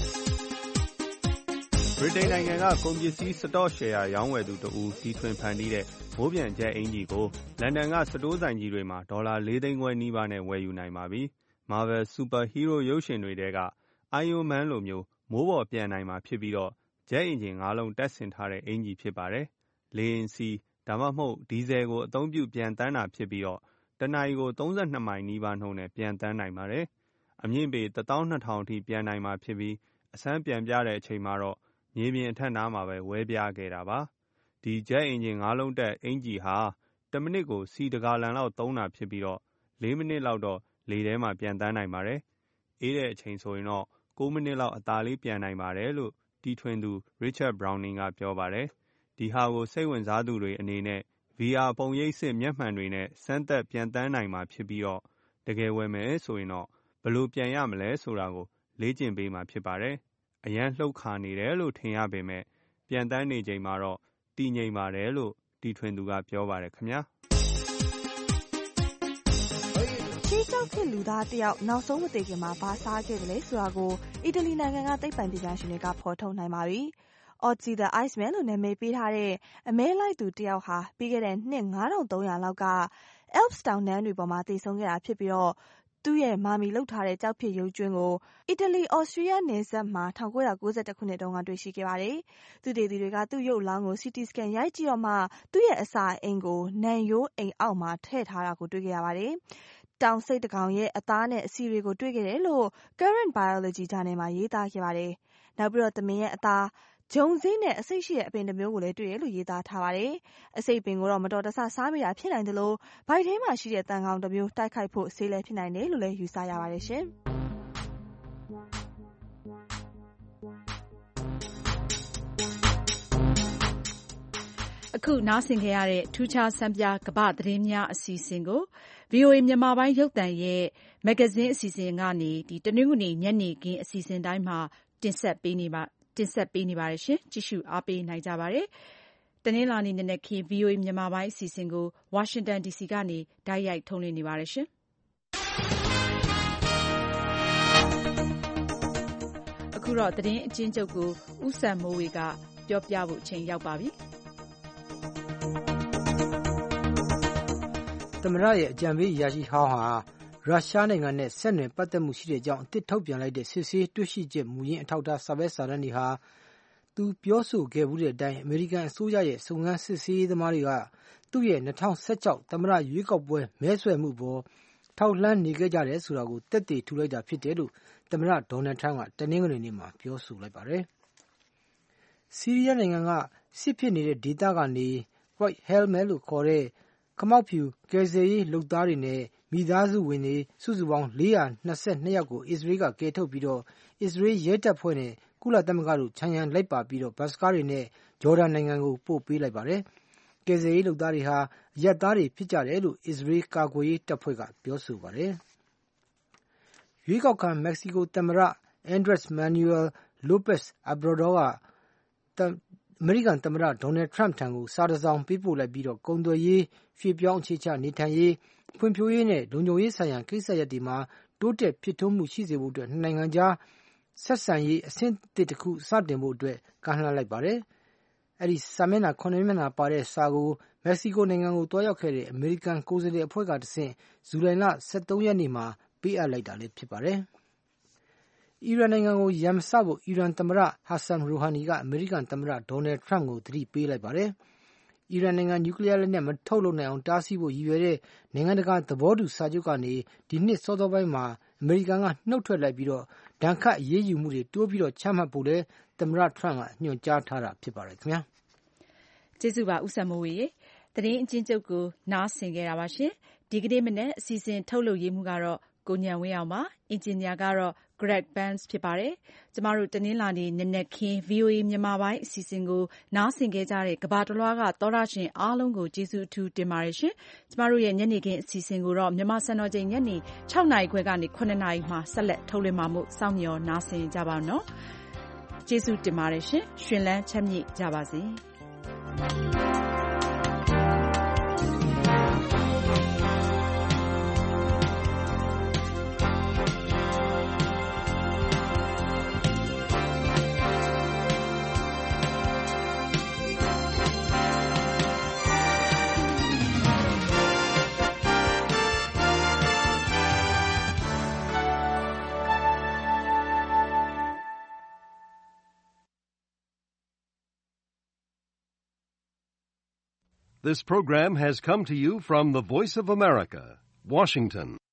ဗြိတိန်နိုင်ငံကကုန်ပစ္စည်းစတော့ရှယ်ယာရောင်းဝယ်သူတဦးတီထွင်ဖန်တီးတဲ့မိုးပြန်ကျဲအင်ဂျီကိုလန်ဒန်ကစတိုးဆိုင်ကြီးတွေမှာဒေါ်လာ4သိန်းခွဲနီးပါးနဲ့ဝယ်ယူနိုင်ပါပြီ။ Marvel Super Hero ရုပ်ရှင်တွေထဲက Iron Man လိုမျိုးမိုးပေါ်ပြန်နိုင်မှာဖြစ်ပြီးတော့ဂျက်အင်ဂျင်၅လုံးတပ်ဆင်ထားတဲ့အင်ဂျီဖြစ်ပါတယ်။လေယာဉ်စီးဒါမှမဟုတ်ဒီဇယ်ကိုအသုံးပြုပြန်တန်းတာဖြစ်ပြီးတော့တနာရီကို32မိုင်နီးပါးနှုန်းနဲ့ပြန်တန်းနိုင်ပါတယ်။အမြင့်ပေ12000အထိပြန်နိုင်မှာဖြစ်ပြီးအဆန်းပြန်ပြတဲ့အချိန်မှာတော့မြေပြင်အထက်နားမှာပဲဝဲပြားခဲ့တာပါ။ဒီဂျက်အင်ဂျင်၅လုံးတက်အင်ဂျီဟာ10မိနစ်ကိုစီတကာလန်လောက်သုံးတာဖြစ်ပြီးတော့4မိနစ်လောက်တော့လေထဲမှာပြန်တန်းနိုင်ပါတယ်။အေးတဲ့အချိန်ဆိုရင်တော့9မိနစ်လောက်အသာလေးပြန်နိုင်ပါတယ်လို့တီထွင်သူ Richard Browning ကပြောပါတယ်။ဒီဟာကိုစိတ်ဝင်စားသူတွေအနေနဲ့ VR ပုံရိပ်စစ်မျက်မှန်တွေနဲ့စမ်းသပ်ပြန်တန်းနိုင်မှာဖြစ်ပြီးတော့တကယ်ဝယ်မယ်ဆိုရင်တော့ဘယ်လိုပြန်ရမလဲဆိုတာကိုလေ့ကျင့်ပေးမှာဖြစ်ပါတယ်။အရန်လှုပ်ခါနေတယ်လို့ထင်ရပေမဲ့ပြန်တန်းနေချိန်မှာတော့တည်ငြိမ်ပါတယ်လို့တီထွင်သူကပြောပါတယ်ခင်ဗျာ
ရှေးကျောက်ခေတ်လူသားတယောက်နောက်ဆုံးမသိခင်မှာဘာစားခဲ့တယ်လဲဆိုတာကိုအီတလီနိုင်ငံကသိပ္ပံပညာရှင်တွေကဖော်ထုတ်နိုင်ပါပြီ။ Ozzy the Iceman လို့နာမည်ပေးထားတဲ့အမဲလိုက်သူတယောက်ဟာပြီးခဲ့တဲ့နှစ်9300လောက်က Alps တောင်တန်းတွေပေါ်မှာတည်ဆုံခဲ့တာဖြစ်ပြီးတော့သူ့ရဲ့မာမီလှုပ်ထားတဲ့ကျောက်ဖြစ်ရုပ်ကျွင်းကိုအီတလီအော်စတြီးယားနယ်စပ်မှာ1991ခုနှစ်တုန်းကတွေ့ရှိခဲ့ပါတယ်။သူတွေကသူ့ရုပ်လောင်းကို CT scan ရိုက်ကြည့်တော့မှသူ့ရဲ့အစာအိမ်ကိုနံရိုးအိမ်အောက်မှာထည့်ထားတာကိုတွေ့ခဲ့ရပါတယ်။တောင်စိတ်တကောင်ရဲ့အသားနဲ့အဆီတွေကိုတွေ့ခဲ့တယ်လို့ Current Biology ဂျာနယ်မှာရေးသားခဲ့ပါတယ်။နောက်ပြီးတော့သမင်ရဲ့အသားဂျုံစိမ့်နဲ့အဆိပ်ရှိတဲ့အပင်တစ်မျိုးကိုလည်းတွေ့ရလို့ရေးသားထားပါတယ်။အဆိပ်ပင်ကိုတော့မတော်တဆစားမိတာဖြစ်နိုင်တယ်လို့ဗိုက်ထဲမှာရှိတဲ့တန်ကောင်တစ်မျိုးတိုက်ခိုက်ဖို့ဆေးလည်းဖြစ်နိုင်တယ်လို့လည်းယူဆရပါတယ်ရှင်။
အခုနားဆင်ခဲ့ရတဲ့ထူးခြားစံပြကမ္ဘာသတင်းများအစီအစဉ်ကို VOA မြန်မာပိုင်းရုပ်သံရဲ့မဂ္ဂဇင်းအစီအစဉ်ကနေတနင်္ဂနွေညနေခင်းအစီအစဉ်တိုင်းမှာတင်ဆက်ပေးနေပါတယ်ရှင်။ကြည့်ရှုအားပေးနိုင်ကြပါတယ်။တနင်္လာနေ့နံနက်ခင်း VOA မြန်မာပိုင်းအစီအစဉ်ကို Washington DC ကနေတိုက်ရိုက်ထုတ်လွှင့်နေပါတယ်ရှင်။အခုတော့သတင်းအကျဉ်းချုပ်ကိုဦးစံမိုးဝေကပြောပြဖို့အချိန်ရောက်ပါပြီ။
သမ္မတရဲ့အကြံပေးအရာရှိဟောင်းဟာရုရှားနိုင်ငံနဲ့ဆက်နွယ်ပတ်သက်မှုရှိတဲ့အကြောင်းအသစ်ထုတ်ပြန်လိုက်တဲ့စစ်ဆေးတွေ့ရှိချက်မူရင်းအထောက်အထားစာရွက်စာတမ်းတွေဟာသူပြောဆိုခဲ့မှုတဲ့အတိုင်းအမေရိကန်အစိုးရရဲ့စုံစမ်းစစ်ဆေးရေးသမားတွေကသူ့ရဲ့2016သမ္မတရွေးကောက်ပွဲမဲဆွယ်မှုပေါ်ထောက်လှမ်းနေခဲ့ကြတယ်ဆိုတာကိုသက်သေထူလိုက်တာဖြစ်တယ်လို့သမ္မတဒေါ်နယ်ထရမ့်ကတနင်္ဂနွေနေ့မှာပြောဆိုလိုက်ပါတယ်။ဆီးရီးယားနိုင်ငံကစစ်ဖြစ်နေတဲ့ဒေသကနေ White Helmet လို့ခေါ်တဲ့ခမောက်ဖြူကယ်ဆယ်ရေးလုပ်သားတွေနဲ့မိသားစုဝင်တွေစုစုပေါင်း422ယောက်ကိုအစ္စရေးကကယ်ထုတ်ပြီးတော့အစ္စရေးရဲတပ်ဖွဲ့နဲ့ကုလသမဂ္ဂတို့ခြံရံလိုက်ပါပြီးတော့ဘတ်စကားတွေနဲ့ဂျော်ဒန်နိုင်ငံကိုပို့ပေးလိုက်ပါတယ်။ကယ်ဆယ်ရေးလုပ်သားတွေဟာအရပ်သားတွေဖြစ်ကြတယ်လို့အစ္စရေးကာကွယ်ရေးတပ်ဖွဲ့ကပြောဆိုပါတယ်။ရွေးကောက်ခံမက္ကဆီကိုသမ္မတ Andres Manuel Lopez Obrador ကအမေရိကန်သမ္မတဒေါ်နယ်ထရမ့်ထံကိုစာတစ်စောင်ပေးပို့လိုက်ပြီးတော့ကုန်သွယ်ရေးရွှေ့ပြောင်းအခြေချနေထိုင်ရေးဖွံ့ဖြိုးရေးနဲ့လုံခြုံရေးဆိုင်ရာကိစ္စရပ်တွေမှာတိုးတက်ဖြစ်ထွန်းမှုရှိစေဖို့အတွက်နိုင်ငံခြားဆက်ဆံရေးအဆင့်တစ်တစ်ခုစတင်ဖို့အတွက်ကမ်းလှမ်းလိုက်ပါတယ်။အဲဒီစာမျက်နှာ9မျက်နှာပါတဲ့စာကိုမက္ကဆီကိုနိုင်ငံကိုတွားရောက်ခဲ့တဲ့အမေရိကန်ကိုယ်စားလှယ်အဖွဲ့ကတဆင့်ဇူလိုင်လ23ရက်နေ့မှာပေးအပ်လိုက်တာလည်းဖြစ်ပါတယ်။အီရန်နိုင်ငံကိုရန်မစဖို့အီရန်သမ္မတဟာဆန်ရူဟာနီကအမေရိကန်သမ္မတဒေါ်နယ်ထရမ့်ကိုသတိပေးလိုက်ပါတယ်။အီရန်နိုင်ငံနျူကလ িয়ার လက်နက်မထုတ်လုပ်နိုင်အောင်တားဆီးဖို့ရည်ရွယ်တဲ့နိုင်ငံတကာသဘောတူစာချုပ်ကနေဒီနှစ်စောစောပိုင်းမှာအမေရိကန်ကနှုတ်ထွက်လိုက်ပြီးတော့ဒဏ်ခတ်အရေးယူမှုတွေတိုးပြီးတော့ချမှတ်ဖို့လည်းသမ္မတထရမ့်ကညွှန်ကြားထားတာဖြစ်ပါတယ်ခင်ဗျာ
။ကျေးဇူးပါဦးစံမိုးဝေ။သတင်းအကျဉ်းချုပ်ကိုနားဆင်ခဲ့တာပါရှင်။ဒီကနေ့မနက်အစီအစဉ်ထုတ်လုပ်ရေးမှုကတော့ကိုဉာဏ်ဝင်းအောင်ပါ။အင်ဂျင်နီယာကတော့ Greg Burns ဖြစ်ပါတယ်။ကျမတို့တနင်္လာနေ့နနက်ခင်း VOA မြန်မာပိုင်းအစီအစဉ်ကိုနားဆင်ခဲ့ကြတဲ့ကမ္ဘာတလွှားကသောတရှင်အားလုံးကိုကျေးဇူးအထူးတင်ပါတယ်ရှင်။ကျမတို့ရဲ့ညနေခင်းအစီအစဉ်ကိုတော့မြန်မာစံတော်ချိန်ညနေ6နာရီခွဲကနေ9နာရီမှဆက်လက်ထုတ်လွှင့်မှာမို့စောင့်မျှော်နားဆင်ကြပါနော်။ကျေးဇူးတင်ပါတယ်ရှင်။ရှင်လန်းချမ်းမြေ့ကြပါစေ။
This program has come to you from the Voice of America, Washington.